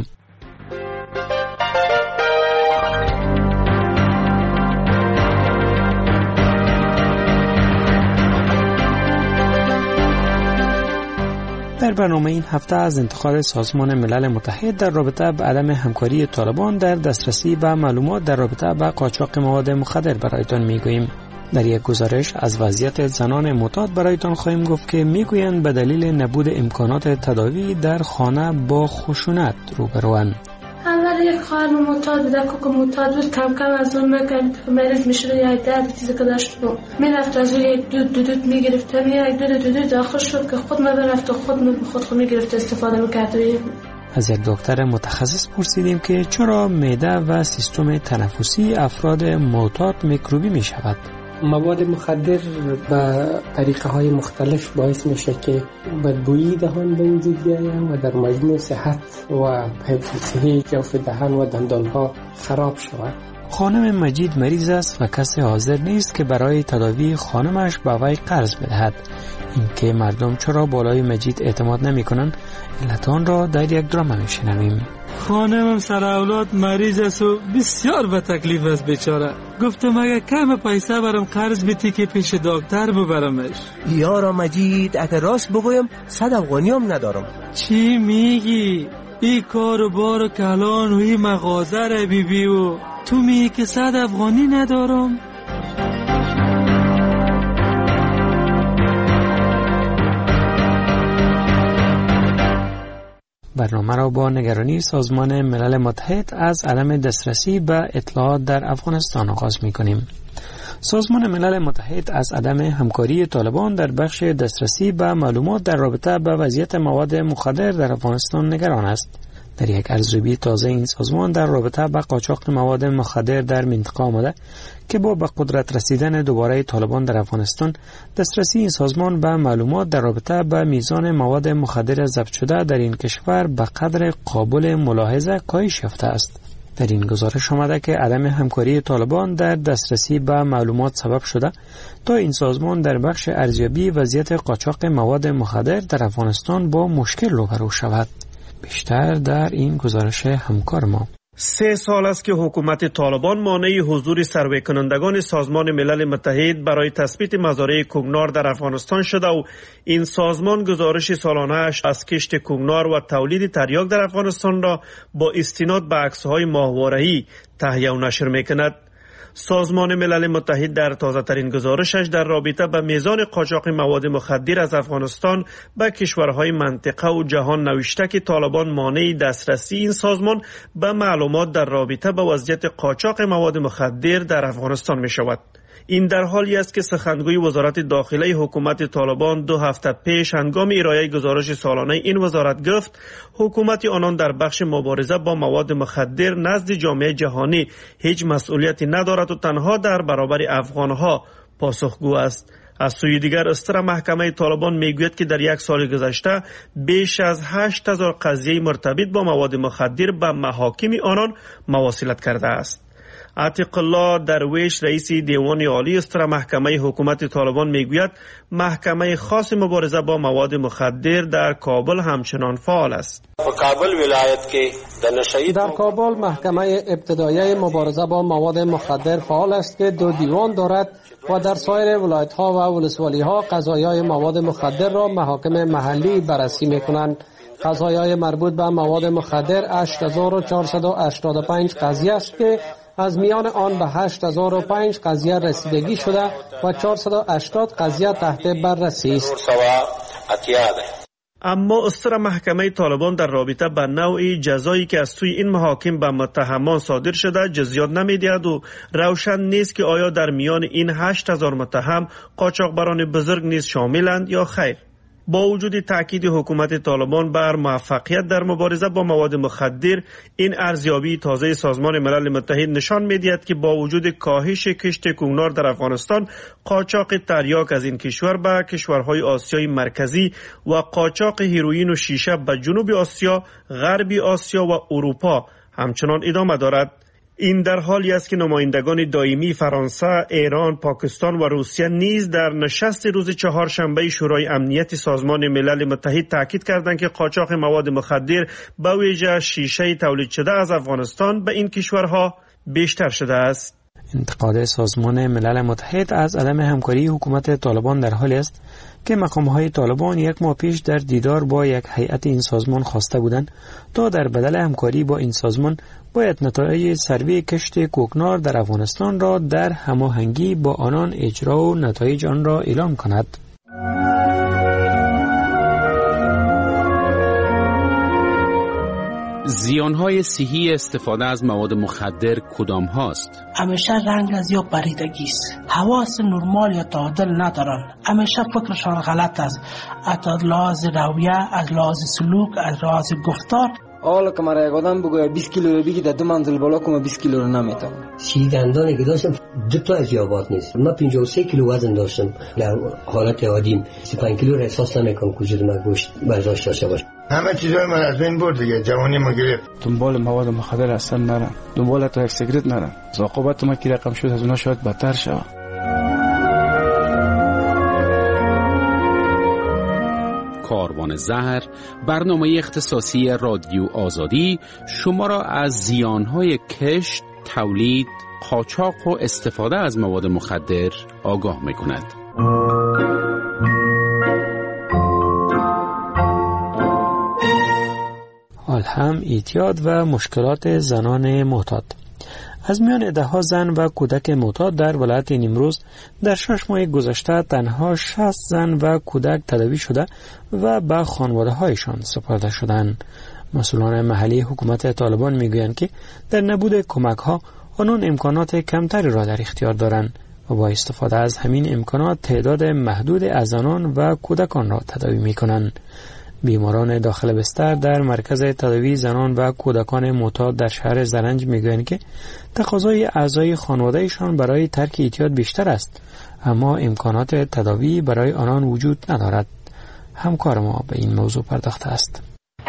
در برنامه این هفته از انتقاد سازمان ملل متحد در رابطه با عدم همکاری طالبان در دسترسی به معلومات در رابطه با قاچاق مواد مخدر برایتان میگوییم. در یک گزارش از وضعیت زنان معتاد برایتان خواهیم گفت که میگویند به دلیل نبود امکانات تداوی در خانه با خشونت روبروند. اول یک خواهر معتاد بود، کوک معتاد بود، کم کم از اون مریض میشد، یا درد چیزی که داشت بود میرفت از اون یک دود میگرفت، یک دود داخل شد که خود میرفت و خود میگرفت استفاده میکرد. از یک دکتر متخصص پرسیدیم که چرا معده و سیستم تنفسی افراد معتاد میکروبی میشود. مواد مخدر به طریقه های مختلف باعث میشه که بدبویی دهان به وجود بیاید و در مجموع صحت و حفظ صحی جوف دهان و دندان ها خراب شود. خانم مجید مریض است و کسی حاضر نیست که برای تداوی خانمش به وی قرض بدهد. اینکه مردم چرا بالای مجید اعتماد نمی کنند علت آن را در یک درام میشنویم. خانمم سر اولاد مریض است و بسیار به تکلیف است بیچاره. گفتم اگه کم پیسه برام قرض بدی که پیش دکتر ببرمش. یارا مجید اگه راست بگویم 100 افغانی هم ندارم. چی میگی؟ این کار و بار کلان و این مغازه را بیبی و تو میگی که 100 افغانی ندارم؟ برنامه را با نگرانی سازمان ملل متحد از عدم دسترسی به اطلاعات در افغانستان آغاز می‌کنیم. سازمان ملل متحد از عدم همکاری طالبان در بخش دسترسی به معلومات در رابطه با وضعیت مواد مخدر در افغانستان نگران است. در یک ارزیابی تازه این سازمان در رابطه با قاچاق مواد مخدر در منطقه آمده که با به قدرت رسیدن دوباره طالبان در افغانستان دسترسی این سازمان به معلومات در رابطه با میزان مواد مخدر ضبط شده در این کشور به قدر قابل ملاحظه کاهش یافته است. در این گزارش آمده که عدم همکاری طالبان در دسترسی به معلومات سبب شده تا این سازمان در بخش ارزیابی وضعیت قاچاق مواد مخدر در افغانستان با مشکل روبرو شود. بیشتر در این گزارش همکار ما. 3 سال است که حکومت طالبان مانع حضور سروی کنندگان سازمان ملل متحد برای تثبیت مزارع کوکنار در افغانستان شده و این سازمان گزارش سالانه‌اش از کشت کوکنار و تولید تریاک در افغانستان را با استناد به عکس‌های ماهواره‌ای تهیه و نشر می‌کند. سازمان ملل متحد در تازه‌ترین گزارشش در رابطه با میزان قاچاق مواد مخدر از افغانستان به کشورهای منطقه و جهان نوشته که طالبان مانع دسترسی این سازمان به معلومات در رابطه با وضعیت قاچاق مواد مخدر در افغانستان می شود. این در حالی است که سخنگوی وزارت داخله حکومت طالبان 2 هفته پیش هنگام ارائه گزارش سالانه این وزارت گفت حکومت آنان در بخش مبارزه با مواد مخدر نزد جامعه جهانی هیچ مسئولیتی ندارد و تنها در برابر افغانها پاسخگو است. از سوی دیگر استر محکمه طالبان میگوید که در 1 سال گذشته بیش از 8000 قضیه مرتبط با مواد مخدر به محاکم آنان مواصلت کرده است. عتیق الله درویش رئیس دیوان عالی استر محکمه حکومت طالبان میگوید محکمه خاص مبارزه با مواد مخدر در کابل همچنان فعال است. در کابل محکمه ابتدایی مبارزه با مواد مخدر فعال است که 2 دیوان دارد و در سایر ولایت ها و ولسوالی ها قضایای مواد مخدر را محاکم محلی بررسی می کنند. قضایای مربوط به مواد مخدر 8485 قضیه است که از میان آن به 8005 قضیه رسیدگی شده و 480 قضیه تحت بررسی است. اما استر محکمه طالبان در رابطه با نوع جزایی که از سوی این محاکم به متهمان صادر شده جزیات نمی‌دهد و روشن نیست که آیا در میان این 8000 متهم قاچاقبران بزرگ نیز شاملند یا خیر. با وجود تاکید حکومت طالبان بر موفقیت در مبارزه با مواد مخدر، این ارزیابی تازه سازمان ملل متحد نشان می‌دهد که با وجود کاهش کشت کوکنار در افغانستان، قاچاق تریاک از این کشور به کشورهای آسیای مرکزی و قاچاق هیروئین و شیشه به جنوب آسیا، غرب آسیا و اروپا همچنان ادامه دارد. این در حالی است که نمایندگان دائمی فرانسه، ایران، پاکستان و روسیه نیز در نشست روز چهارشنبه شورای امنیت سازمان ملل متحد تاکید کردند که قاچاق مواد مخدر به ویژه شیشه تولید شده از افغانستان به این کشورها بیشتر شده است. انتقاد سازمان ملل متحد از عدم همکاری حکومت طالبان در حالی است که مقام‌های طالبان 1 ماه پیش در دیدار با یک هیئت این سازمان خواسته بودند تا در بدل همکاری با این سازمان باید نتایج سروی کشت کوکنار در افغانستان را در هماهنگی با آنان اجرا و نتایج آن را اعلام کند. زیانهای صحی استفاده از مواد مخدر کدام هاست؟ همیشه رنگ از یا پریدگی است. حواس نرمال یا تعادل ندارن. همیشه فکرشان غلط است. از لحاظ رویه، از لحاظ سلوک، از لحاظ گفتار. حالا که مرا یک آدم بگوید 20 کیلو رو بگی در 2 منزل بالا کنم 20 کیلو رو نمیتونم. 30 دندانی که داشتم 2 تا از یابات نیست. من 53 کیلو وزن داشتم. در حالت عادیم 35 کیلو رو احساس نمیکنم که وجود من گوشت برداشت داشته باشه. همه چیزای من از بین برد دیگه. جوانی ما گرفت. دنبال مواد مخدر اصلا نرم. دنبال تا یک سیگرت نرم. عاقبت ما که رقم شد از اونها شاید بدتر شود. کاروان زهر، برنامه اختصاصی رادیو آزادی شما را از زیانهای کشت، تولید، قاچاق و استفاده از مواد مخدر آگاه می‌کند. حال هم اعتیاد و مشکلات زنان معتاد. از میان 10 زن و کودک معتاد در ولایت نیمروز در 6 ماه گذشته تنها 60 زن و کودک تداوی شده و به خانواده‌هایشان سپرده شدند. مسئولان محلی حکومت طالبان میگویند که در نبود کمک‌ها آنان امکانات کمتری را در اختیار دارند و با استفاده از همین امکانات تعداد محدود از زنان و کودکان را تداوی می‌کنند. بیماران داخل بستر در مرکز تداوی زنان و کودکان معتاد در شهر زرنج میگویند که تقاضای اعضای خانواده‌شان برای ترک اعتیاد بیشتر است، اما امکانات تداوی برای آنان وجود ندارد. همکار ما به این موضوع پرداخته است.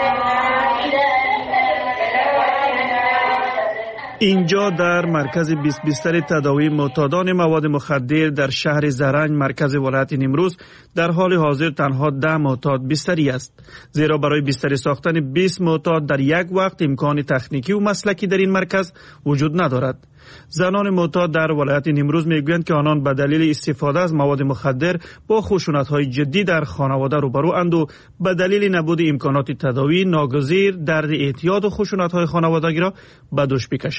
اینجا در مرکز 20 بستر تداوی معتادان مواد مخدر در شهر زرنج مرکز ولایت نیمروز در حال حاضر تنها 10 معتاد بستری است، زیرا برای بستری ساختن 20 معتاد در یک وقت امکان تکنیکی و مسلکی در این مرکز وجود ندارد. زنان معتاد در ولایت نیمروز میگویند که آنان به دلیل استفاده از مواد مخدر با خشونت‌های جدی در خانواده روبروند و به دلیل نبود امکانات تداوی ناگزیر درد اعتیاد و خشونت‌های خانوادگی را به دوش می‌کشند.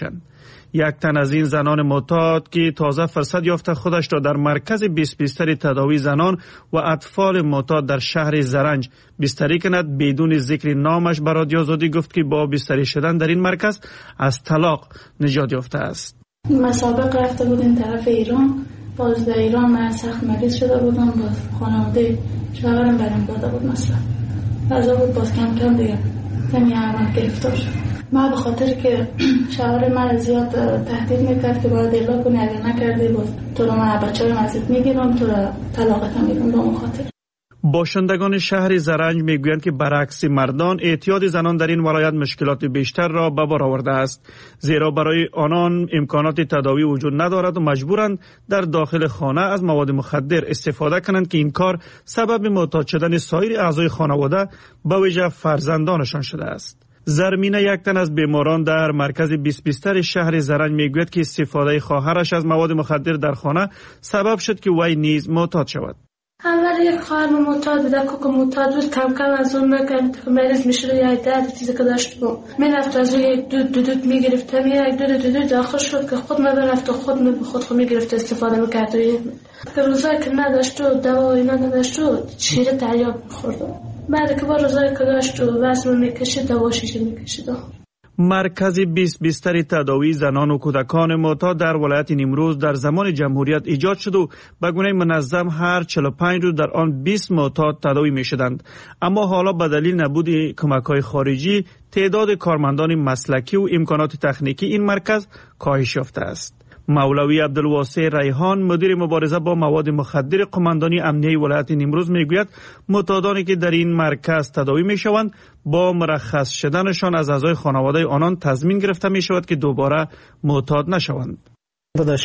باشند. یک تن از این زنان معتاد که تازه فرصت یافته خودش را در مرکز 20 بستر تداوی زنان و اطفال معتاد در شهر زرنج بستری کند، بدون ذکر نامش به رادیو آزادی گفت که با بستری شدن در این مرکز از طلاق نجات یافته است. مسابقه رفته بودیم طرف ایران، باز در ایران من سخت مریض شده بودم، باز خانواده شوهرم برام داده بود مثلا غذا بود، باز کم کم دیگه یعنی عمل گرفتار شد. من به خاطر که شوهر من زیاد تهدید میکرد که باید اعلام کنی، اگر نکردی باز تو رو من بچه رو ازت میگیرم، تو رو طلاقت میدم. به اون خاطر باشندگان شهر زرنج میگویند که برعکس مردان اعتیاد زنان در این ولایت مشکلات بیشتر را به بار آورده است، زیرا برای آنان امکانات تداوی وجود ندارد و مجبورند در داخل خانه از مواد مخدر استفاده کنند که این کار سبب معتاد شدن سایر اعضای خانواده به ویژه فرزندانشان شده است. زرمینه، یک تن از بیماران در مرکز 20 بستر شهر زرنج میگوید که استفاده خواهرش از مواد مخدر در خانه سبب شد که وی نیز معتاد شود. اول یک خواهر معتاد بود، کوک معتاد بود، کم کم از اون مکرد مریض میشد، یا درد چیزی که داشت بود میرفت از یک دود میگرفت، یک دود داخل شد که خود میرفت و خود میگرفت استفاده میکرد. که روزایی که نداشت و دوا اینا نداشت و شیر تریاک میخورد، بعد که با روزایی که داشت و وزن میکشید دواشیش میکشید. مرکز 20 بستر تداوی زنان و کودکان معتاد در ولایت نیمروز در زمان جمهوریت ایجاد شد و به گونه منظم هر 45 روز در آن 20 معتاد تداوی می شدند. اما حالا به دلیل نبود کمک‌های خارجی تعداد کارمندان مسلکی و امکانات تکنیکی این مرکز کاهش یافته است. مولوی عبدالواسع ریحان، مدیر مبارزه با مواد مخدر قماندانی امنیه ولایت نیمروز میگوید معتادانی که در این مرکز تداوی میشوند با مرخص شدنشان از اعضای خانواده آنان تضمین گرفته می شود که دوباره معتاد نشوند. در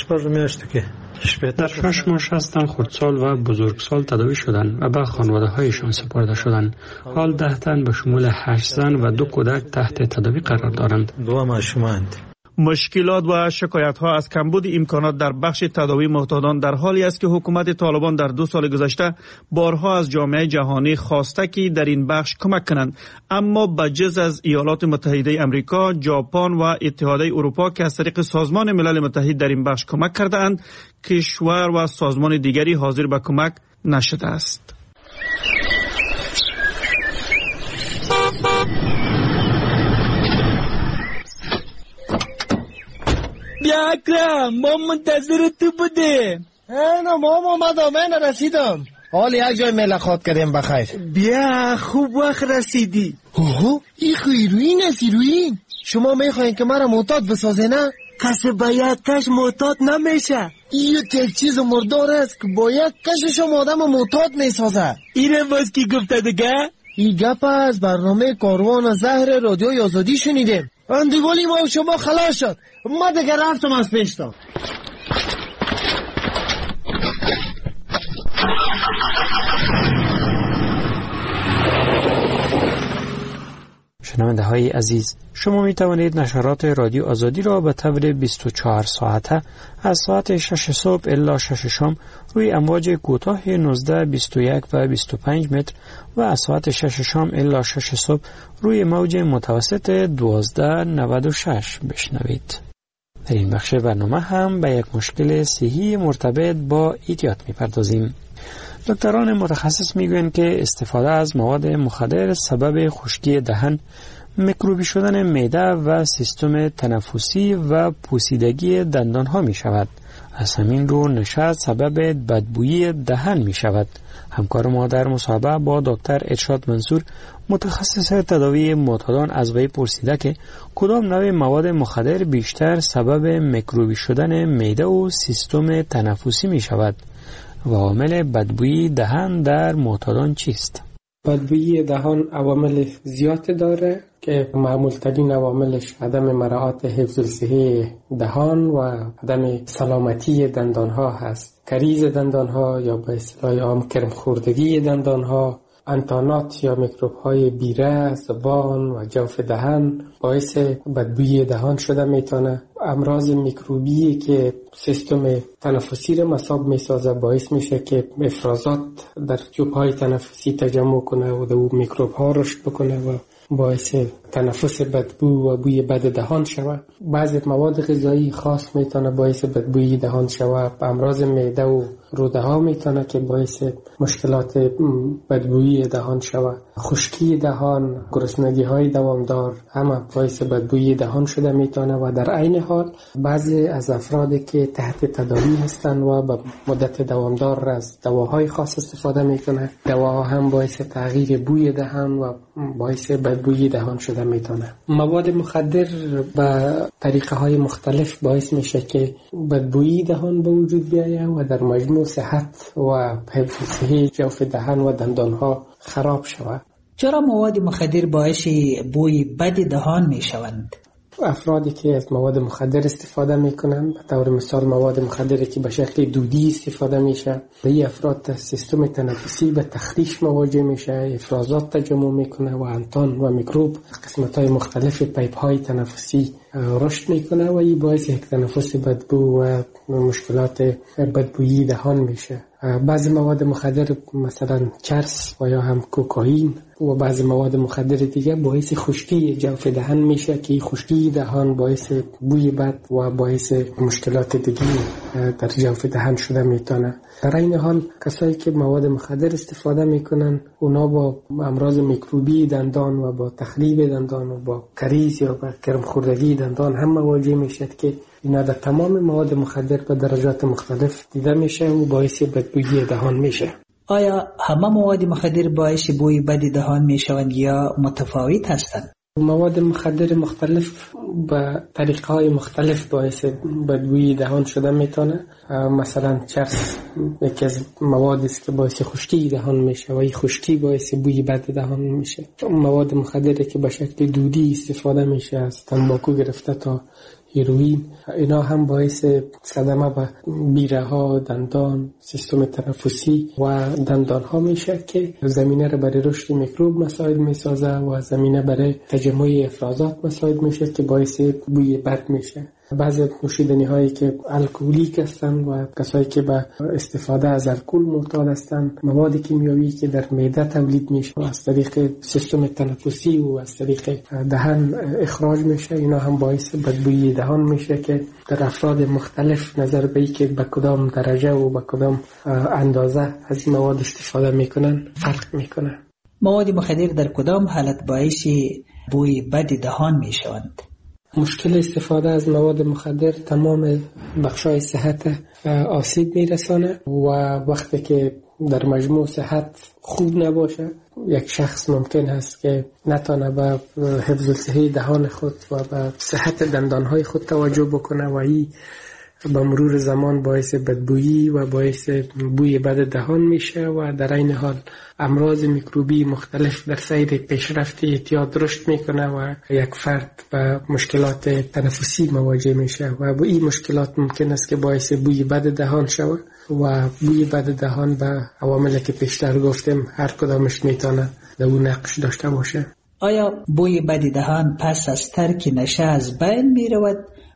6 ماه هستند خردسال و بزرگسال تداوی شدند و به خانواده هایشان سپرده شدند. حال 10 تن به شمول 8 زن و 2 کودک تحت تداوی قرار دارند. 2 معشومند. مشکلات و شکایت‌ها از کمبود امکانات در بخش تداوی معتادان در حالی است که حکومت طالبان در 2 سال گذشته بارها از جامعه جهانی خواسته که در این بخش کمک کنند، اما بجز از ایالات متحده آمریکا، ژاپن و اتحادیه اروپا که از طریق سازمان ملل متحد در این بخش کمک کرده اند، کشور و سازمان دیگری حاضر به کمک نشده است. بیا اکرم، ما منتظر تو بودیم. نه ماما من رسیدم. حال یک جای ملاقات کردیم بخیر. بیا خوب وقت رسیدی. اوه این هیروین است. هیروین شما میخواین که مرا معتاد بسازه نه؟ کسی با یک کش معتاد نمیشه. این یک چیز مردار است که با یک کش شما آدم معتاد میسازه. اینه باز کی گفته دیگه؟ این گپ از برنامه کاروان زهر رادیو آزادی شنیدیم. اندیوالی ما و شما خلاص شد. ما دیگه رفتم از پیشتا. شنونده های عزیز، شما می توانید نشرات رادیو آزادی را به طور 24 ساعته از ساعت 6 صبح الی 6 شام روی امواج کوتاه 19، 21 و 25 متر و از ساعت 6 شام الی 6 صبح روی موج متوسط 1296 بشنوید. در این بخش برنامه هم به یک مشکل صحی مرتبط با اعتیاد می‌پردازیم. دکتران متخصص میگویند که استفاده از مواد مخدر سبب خشکی دهن، میکروبی شدن معده و سیستم تنفسی و پوسیدگی دندان ها می شود. از همین رو نشاط سبب بدبویی دهن می شود. همکار ما در مصاحبه با دکتر ارشاد منصور، متخصص تداوی معتادان، از وی پرسیده که کدام نوع مواد مخدر بیشتر سبب میکروبی شدن معده و سیستم تنفسی می شود و عامل بدبویی دهن در معتادان چیست؟ بدبویی دهان عوامل زیاد داره که معمول ترین عواملش عدم مراعات حفظ الصحه دهان و عدم سلامتی دندان ها هست. کریز دندان ها یا به اصطلاح عام کرم خوردگی دندان ها، انتانات یا میکروب های بیره، زبان و جوف دهن باعث بدبویی دهان شده میتونه. امراض میکروبی که سیستم تنفسی را مصاب میسازه باعث میشه که افرازات در جوب های تنفسی تجمع کنه و دو میکروب ها رشد بکنه و باعث تنفس بدبو و بوی بد دهان شود. بعضی مواد غذایی خاص میتونه باعث بدبویی دهان شود. امراض معده و روده ها میتونه که باعث مشکلات بدبویی دهان شود. خشکی دهان، گرسنگی های دوامدار همه باعث بدبویی دهان شده میتونه و در عین حال بعضی از افرادی که تحت تداوی هستند و به مدت دوامدار از دواهای خاص استفاده میکنه، دواها هم باعث تغییر بوی دهان و باعث بدبویی دهان شده میتونه. مواد مخدر به طریقه های مختلف باعث میشه که بدبویی دهان به وجود بیاید و در مجموع صحت و حفظ صحی جوف دهان و دندان ها خراب شود. چرا مواد مخدر باعث بوی بد دهان میشوند؟ افرادی که از مواد مخدر استفاده میکنن، به طور مثال مواد مخدری که به شکل دودی استفاده میشه، این افراد سیستم تنفسی به تخریش مواجه میشه، افرازات تجمع میکنه و انتان و میکروب قسمت های مختلف پیپ های تنفسی رشد میکنه و این باعث یک تنفس بدبو و مشکلات بدبویی دهان میشه. بعضی مواد مخدر مثلا چرس و یا هم کوکائین و بعضی مواد مخدر دیگه باعث خشکی جوف دهان میشه که خشکی دهان باعث بوی بد و باعث مشکلات دیگه در جوف دهان شده میتونه. در این حال کسایی که مواد مخدر استفاده میکنن اونا با امراض میکروبی دندان و با تخریب دندان و با کریز یا با کرم خوردگی دندان هم مواجه میشد که اینا در تمام مواد مخدر به درجات مختلف دیده میشه و باعث بدبویی دهان میشه. آیا همه مواد مخدر باعث بوی بد دهان میشوند یا متفاوت هستند؟ مواد مخدر مختلف به طریقه های مختلف باعث بدبویی دهان شده میتونه. مثلا چرس یکی از موادی است که باعث خشکی دهان میشه و این خشکی باعث بوی بد دهان میشه. مواد مخدری که به شکل دودی استفاده میشه، از تنباکو گرفته تا هیروئین، اینا هم باعث صدمه به بیره ها، دندان، سیستم تنفسی و دندان ها میشه که زمینه را برای رشد میکروب مساعد میسازه و زمینه برای تجمع افرازات مساعد میشه که باعث بوی بد میشه. بعضی نوشیدنی هایی که الکلیک هستند و کسایی که به استفاده از الکل معتاد هستند، مواد کیمیایی که در معده تولید میشه و از طریق سیستم تنفسی و از طریق دهان اخراج میشه، اینا هم باعث بدبویی دهان میشه که در افراد مختلف نظر به اینکه به کدام درجه و به کدام اندازه از این مواد استفاده میکنن فرق میکنه. مواد مخدر در کدام حالت باعث بوی بد دهان میشوند؟ مشکل استفاده از مواد مخدر تمام بخشای صحت آسیب میرسانه و وقتی که در مجموع صحت خوب نباشه، یک شخص ممکن هست که نتانه به حفظ صحی دهان خود و به صحت دندانهای خود توجه بکنه و این با مرور زمان باعث بدبویی و باعث بوی بد دهان میشه و در این حال امراض میکروبی مختلف در سیر پیشرفت اعتیاد رشد میکنه و یک فرد با مشکلات تنفسی مواجه میشه و با این مشکلات ممکن است که باعث بوی بد دهان شود و بوی بد دهان به عواملی که پیشتر گفتیم هر کدامش میتونه در اون نقش داشته باشه. آیا بوی بد دهان پس از ترک نشه از بین میرود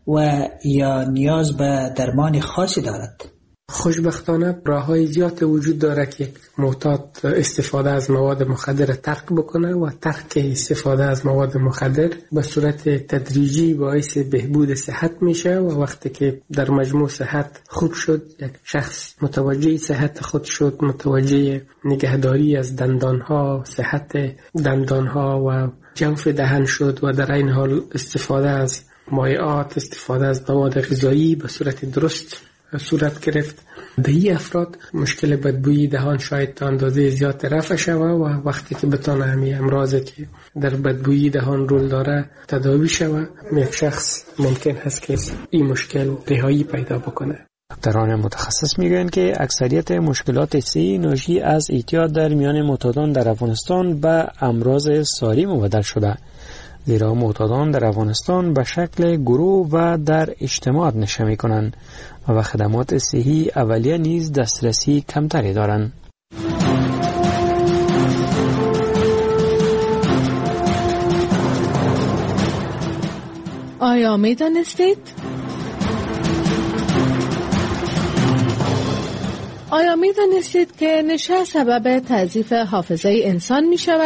و یا نیاز به درمان خاصی دارد؟ خوشبختانه راه‌های زیاد وجود داره که معتاد استفاده از مواد مخدر ترک بکنه و ترک استفاده از مواد مخدر به صورت تدریجی باعث بهبود صحت میشه و وقتی که در مجموع صحت خوب شد، یک شخص متوجه صحت خود شد، متوجه نگهداری از دندانها، صحت دندانها و جوف دهان شد و در این حال استفاده از مایعات، استفاده از مواد غذایی به صورت درست صورت گرفت، به این افراد مشکل بدبویی دهان شاید تا اندازه زیاد رفع شود و وقتی که بتانه همین امراضی که در بدبویی دهان رول داره تداوی شود، یک شخص ممکن هست که این مشکل رهایی پیدا بکنه. دکتران متخصص میگویند که اکثریت مشکلات صحی ناشی از اعتیاد در میان معتادان در افغانستان به امراض ساری مبدل شده، زیرا معتادان در افغانستان به شکل گروه و در اجتماع نشه میکنند و به خدمات صحی اولیه نیز دسترسی کمتری دارند. آیا میدانستید؟ که نشه سبب تضعیف حافظه انسان می شود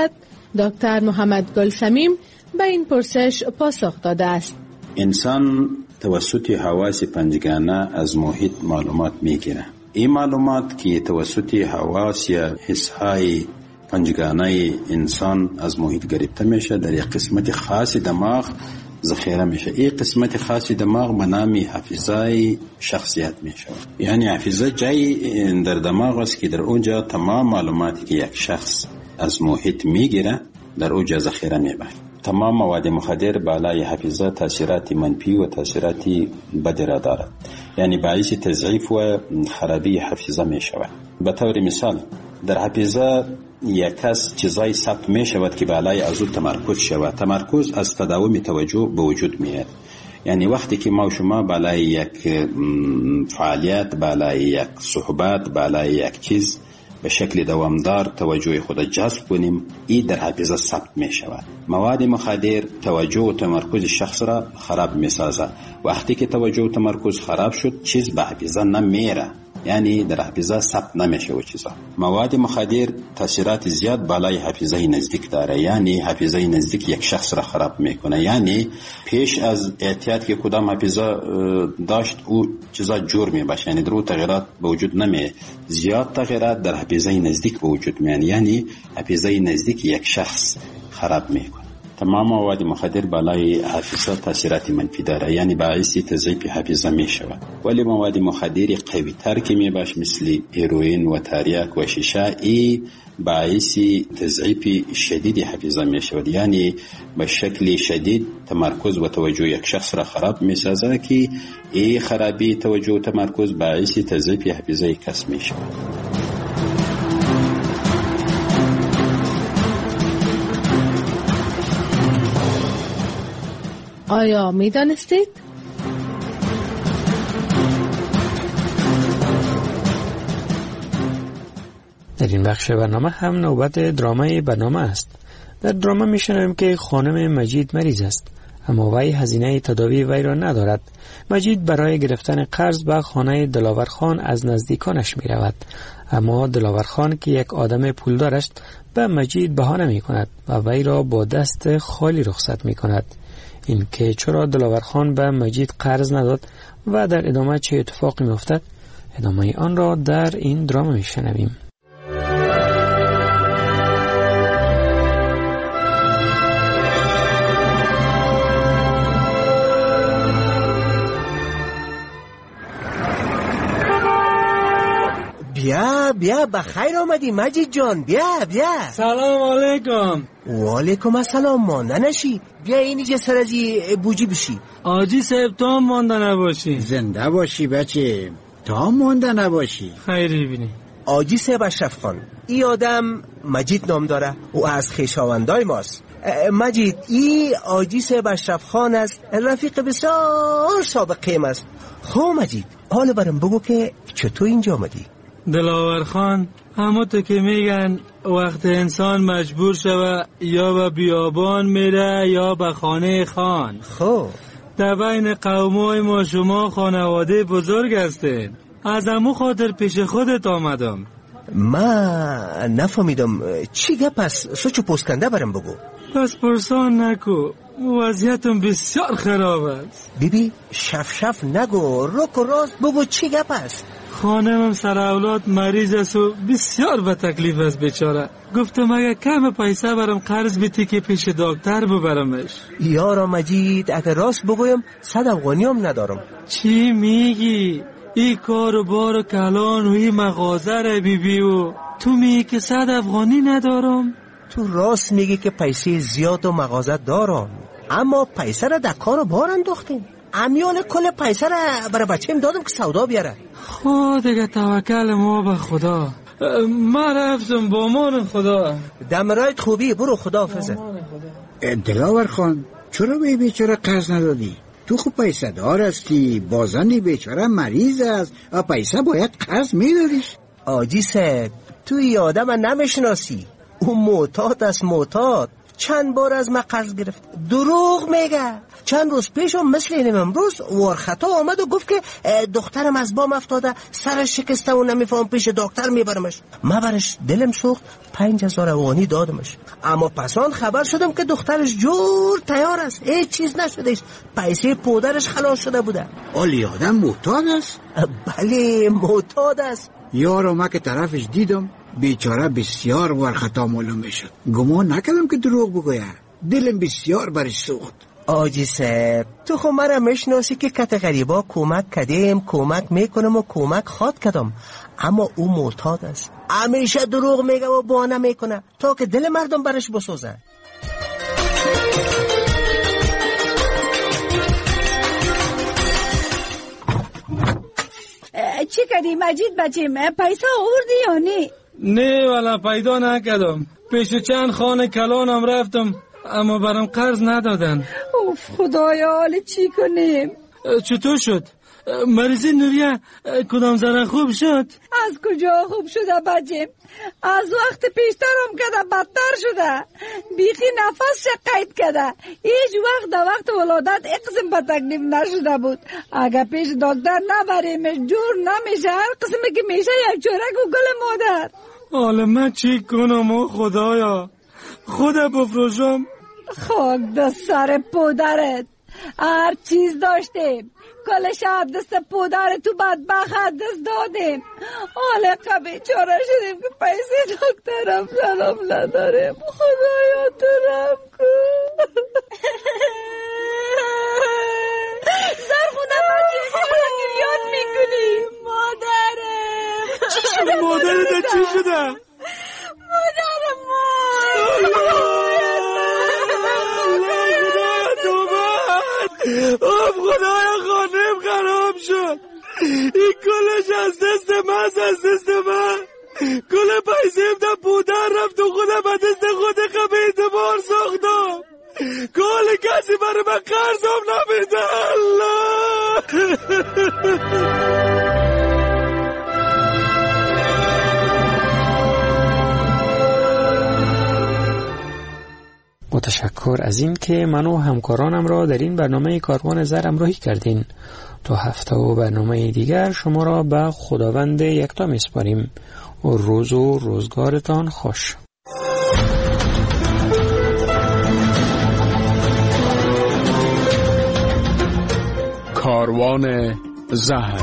دکتر محمد گلشمیم به این پرسش پاسخ داده است. انسان توسط حواس پنجگانه از محیط معلومات میگیره. این معلومات که توسط حواس یا حسهای پنجگانه انسان از محیط گرفته میشه در یک قسمت خاص دماغ ذخیره میشه. این قسمت خاص دماغ به نام حافظه شخصیت میشه. یعنی حافظه جایی در دماغ است که در اونجا تمام معلوماتی که یک شخص از محیط میگیره در اونجا ذخیره میبره. تمام مواد مخدر بالای حافظه تاثیرات منفی و تاثیرات بد را دارد، یعنی باعث تضعیف و خرابی حافظه می شود. به طور مثال در حافظه یک کس چیزای ثبت می شود که بالای از اون تمرکز شود. تمرکز از تداوم توجه به وجود میاد. یعنی وقتی که ما و شما بالای یک فعالیت، بالای یک صحبت، بالای یک چیز به شکل دوامدار توجه خود جذب کنیم، این در حافظه ثبت می شود. مواد مخدر توجه و تمرکز شخص را خراب می سازد. وقتی که توجه و تمرکز خراب شد چیز به حافظه نمیره، یعنی در حافظه ثبت نمیشه و چیزا. مواد مخدر تاثیرات زیاد بالای حافظه نزدیک داره، یعنی حافظه نزدیک یک شخص را خراب میکنه. یعنی پیش از احتیاط که کدام حافظه داشت او چیزا جور میباشه، یعنی در او تغییرات به وجود نمی. زیاد تغییرات در حافظه نزدیک به وجود میان، یعنی حافظه نزدیک یک شخص خراب میکنه. تمام مواد مخدر بالای حافظه تاثیرات منفی داره، یعنی باعث تضعیف حافظه می شود. ولی مواد مخدر قوی تر که می باش مثل هیروئین و تریاک و شیشه، ای باعث تضعیف شدید حافظه می شود، یعنی به شکل شدید تمرکز و توجه یک شخص را خراب می سازد که ای خرابی توجه و تمرکز باعث تضعیف حافظه کس می شود. آیا می دانستید؟ در این بخش برنامه هم نوبت درامای برنامه است. در درامه می شنویم که خانم مجید مریض است، اما وی هزینه تداوی وی را ندارد. مجید برای گرفتن قرض به خانه دلاورخان از نزدیکانش می رود، اما دلاورخان که یک آدم پولدار است به مجید بهانه می کند و وی را با دست خالی رخصت می کند. این که چرا دلاورخان به مجید قرض نداد و در ادامه چه اتفاقی می افتد، ادامه آن را در این دراما می شنویم. بیا بخیر آمدی مجید جان. بیا سلام علیکم. و علیکم السلام. مانده نشی، بیا اینجا سر از بوجی بشی. آجی صاحب تو هم مانده نباشی. زنده باشی بچه، تو هم مانده نباشی. خیری بینی. آجی صاحب اشرف خان، این آدم مجید نام داره و از خویشاوندای ماست. مجید، این آجی صاحب اشرف خان است، رفیق بسیار سابقه است. خب مجید، حالا برام بگو که چطور اینجا آمدی؟ دلاور خان، همه تو که میگن وقت انسان مجبور شوه یا به بیابان میره یا به خانه خان. خب در بین قومای ما شما خانواده بزرگ هستین، از امو خاطر پیش خودت آمدم. ما نفهمیدم چی گپ است، سوچو پوسکنده برم بگو. پس پرسان نکو، وضعیتم بسیار خراب است. بیبی شف نگو، رک و راست بگو چی گپ است. خانمم سر اولاد مریض است و بسیار به تکلیف است بیچاره. گفتم اگه کم پیسه برم قرض بیتی که پیش دکتر ببرمش. یارا مجید، اگه راست بگویم 100 افغانی هم ندارم. چی میگی؟ این کار و بار و کلان و این مغازه را بیبی و تو میگی که 100 افغانی ندارم؟ تو راست میگی که پیسه زیاد و مغازه دارم، اما پیسه را در کار و بار انداختیم. امیال کل پیسه را برای بچه‌م دادم که سودا بیاره. خود دیگه توکل ما به خدا. ما رفتم با امان خدا. دمرایت خوبی، برو خدا حافظه. دلاور خان، چرا به بیچاره قرض ندادی؟ تو خوب پیسه دار هستی، بازن بیچاره مریض است و پیسه باید قرض میدادیش. آجی صاحب، تو ای آدم نمیشناسی، او معتاد است، معتاد. چند بار از من قرض گرفت. دروغ میگه. چند روز پیش مثل اینم امروز ورخطا آمد و گفت که دخترم از بام افتاده، سرش شکسته و نمیفهم پیش دکتر میبرمش. من برش دلم سوخت، 5000 افغانی دادمش. اما پسان خبر شدم که دخترش جور تیار است، هیچ چیز نشدهش، پیسه پودرش خلاص شده بوده. آلی آدم معتاد است؟ بله معتاد است. یارو ما که طرفش دیدم بیچاره بسیار ورخطا معلوم میشد. گمان نکردم که دروغ بگوید. دلم بسیار برش سوخت. آجی صاحب تو خو مرا میشناسی که کت غریبا کمک کردیم، کمک میکنم و کمک خواد کردم، اما او معتاد است. همیشه دروغ میگه و بهانه میکنه تا که دل مردم برش بسوزه. چی کردی مجید بچیم؟ پیسا آوردی یا نه؟ نه والا پیدا نکردم. پیش چند خانه کلانم رفتم اما برام قرض ندادن. اوف خدایا حالا چی کنیم؟ چطور شد؟ مریضی نوریه کدام ذره خوب شد؟ از کجا خوب شده بچیم؟ از وقت پیشترم کده بدتر شده. بیخی نفس قید کده. هیچ وقت در وقت ولادت اقسم به تکلیف نشده بود. اگه پیش دکتر نبریمش جور نمیشه. هر قسمی که میشه یک چورک و گل مادر. حالا من چی کنم خدایا؟ خدا بفروشم؟ خاک دست سر پدرت. هر چیز داشتیم، کل شب دست پدر تو بدبخت دست دادیم. حالا بیچاره شدیم که پیسه دکترم سلام نداریم. خدایا تو رحم کن. زرخونه بچه چرا گریان میکنی؟ مادرم چی شده؟ مادرت چی شده؟ مادرم خدایا خانم خراب شد. این کلش از دست من، از دست من. کل پیسیم در پودر رفت و خودم به دست خود به اعتبار ساختم. کل کسی برای من قرضم نمیده. الله متشکر از این که من و همکارانم را در این برنامه کاروان زر همراهی کردین. تا هفته و برنامه دیگر شما را به خداوند یکتا میسپاریم و روز و روزگارتان خوش. کاروان زهر.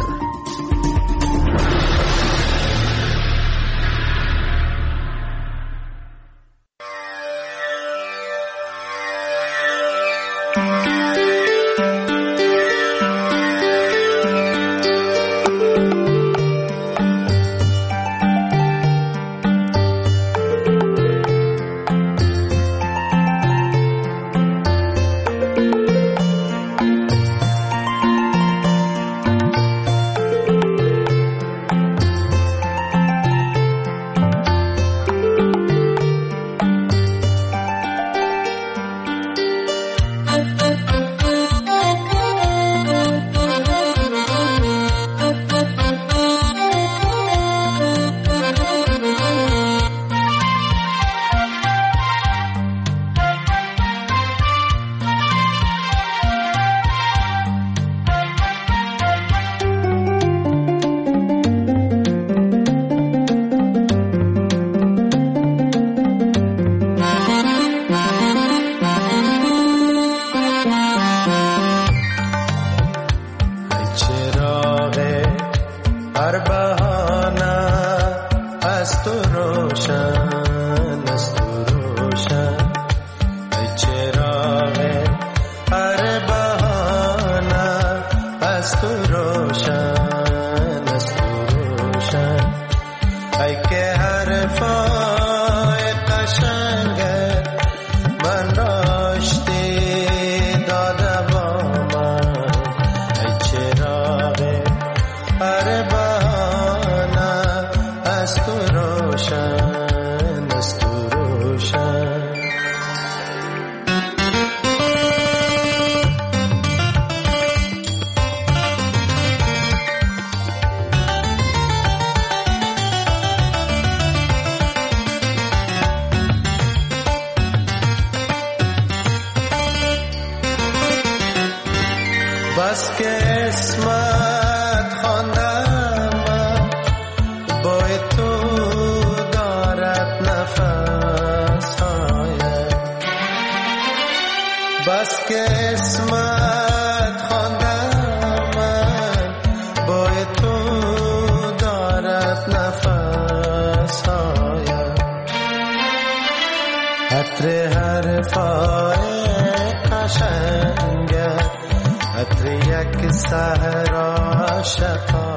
بس که اسمت خواندم من بوی تو دارد نفس های بس که اسمت خواندم من بوی تو دارد نفس های عطر حرفای قشنگت عطر یک سحر عاشقانه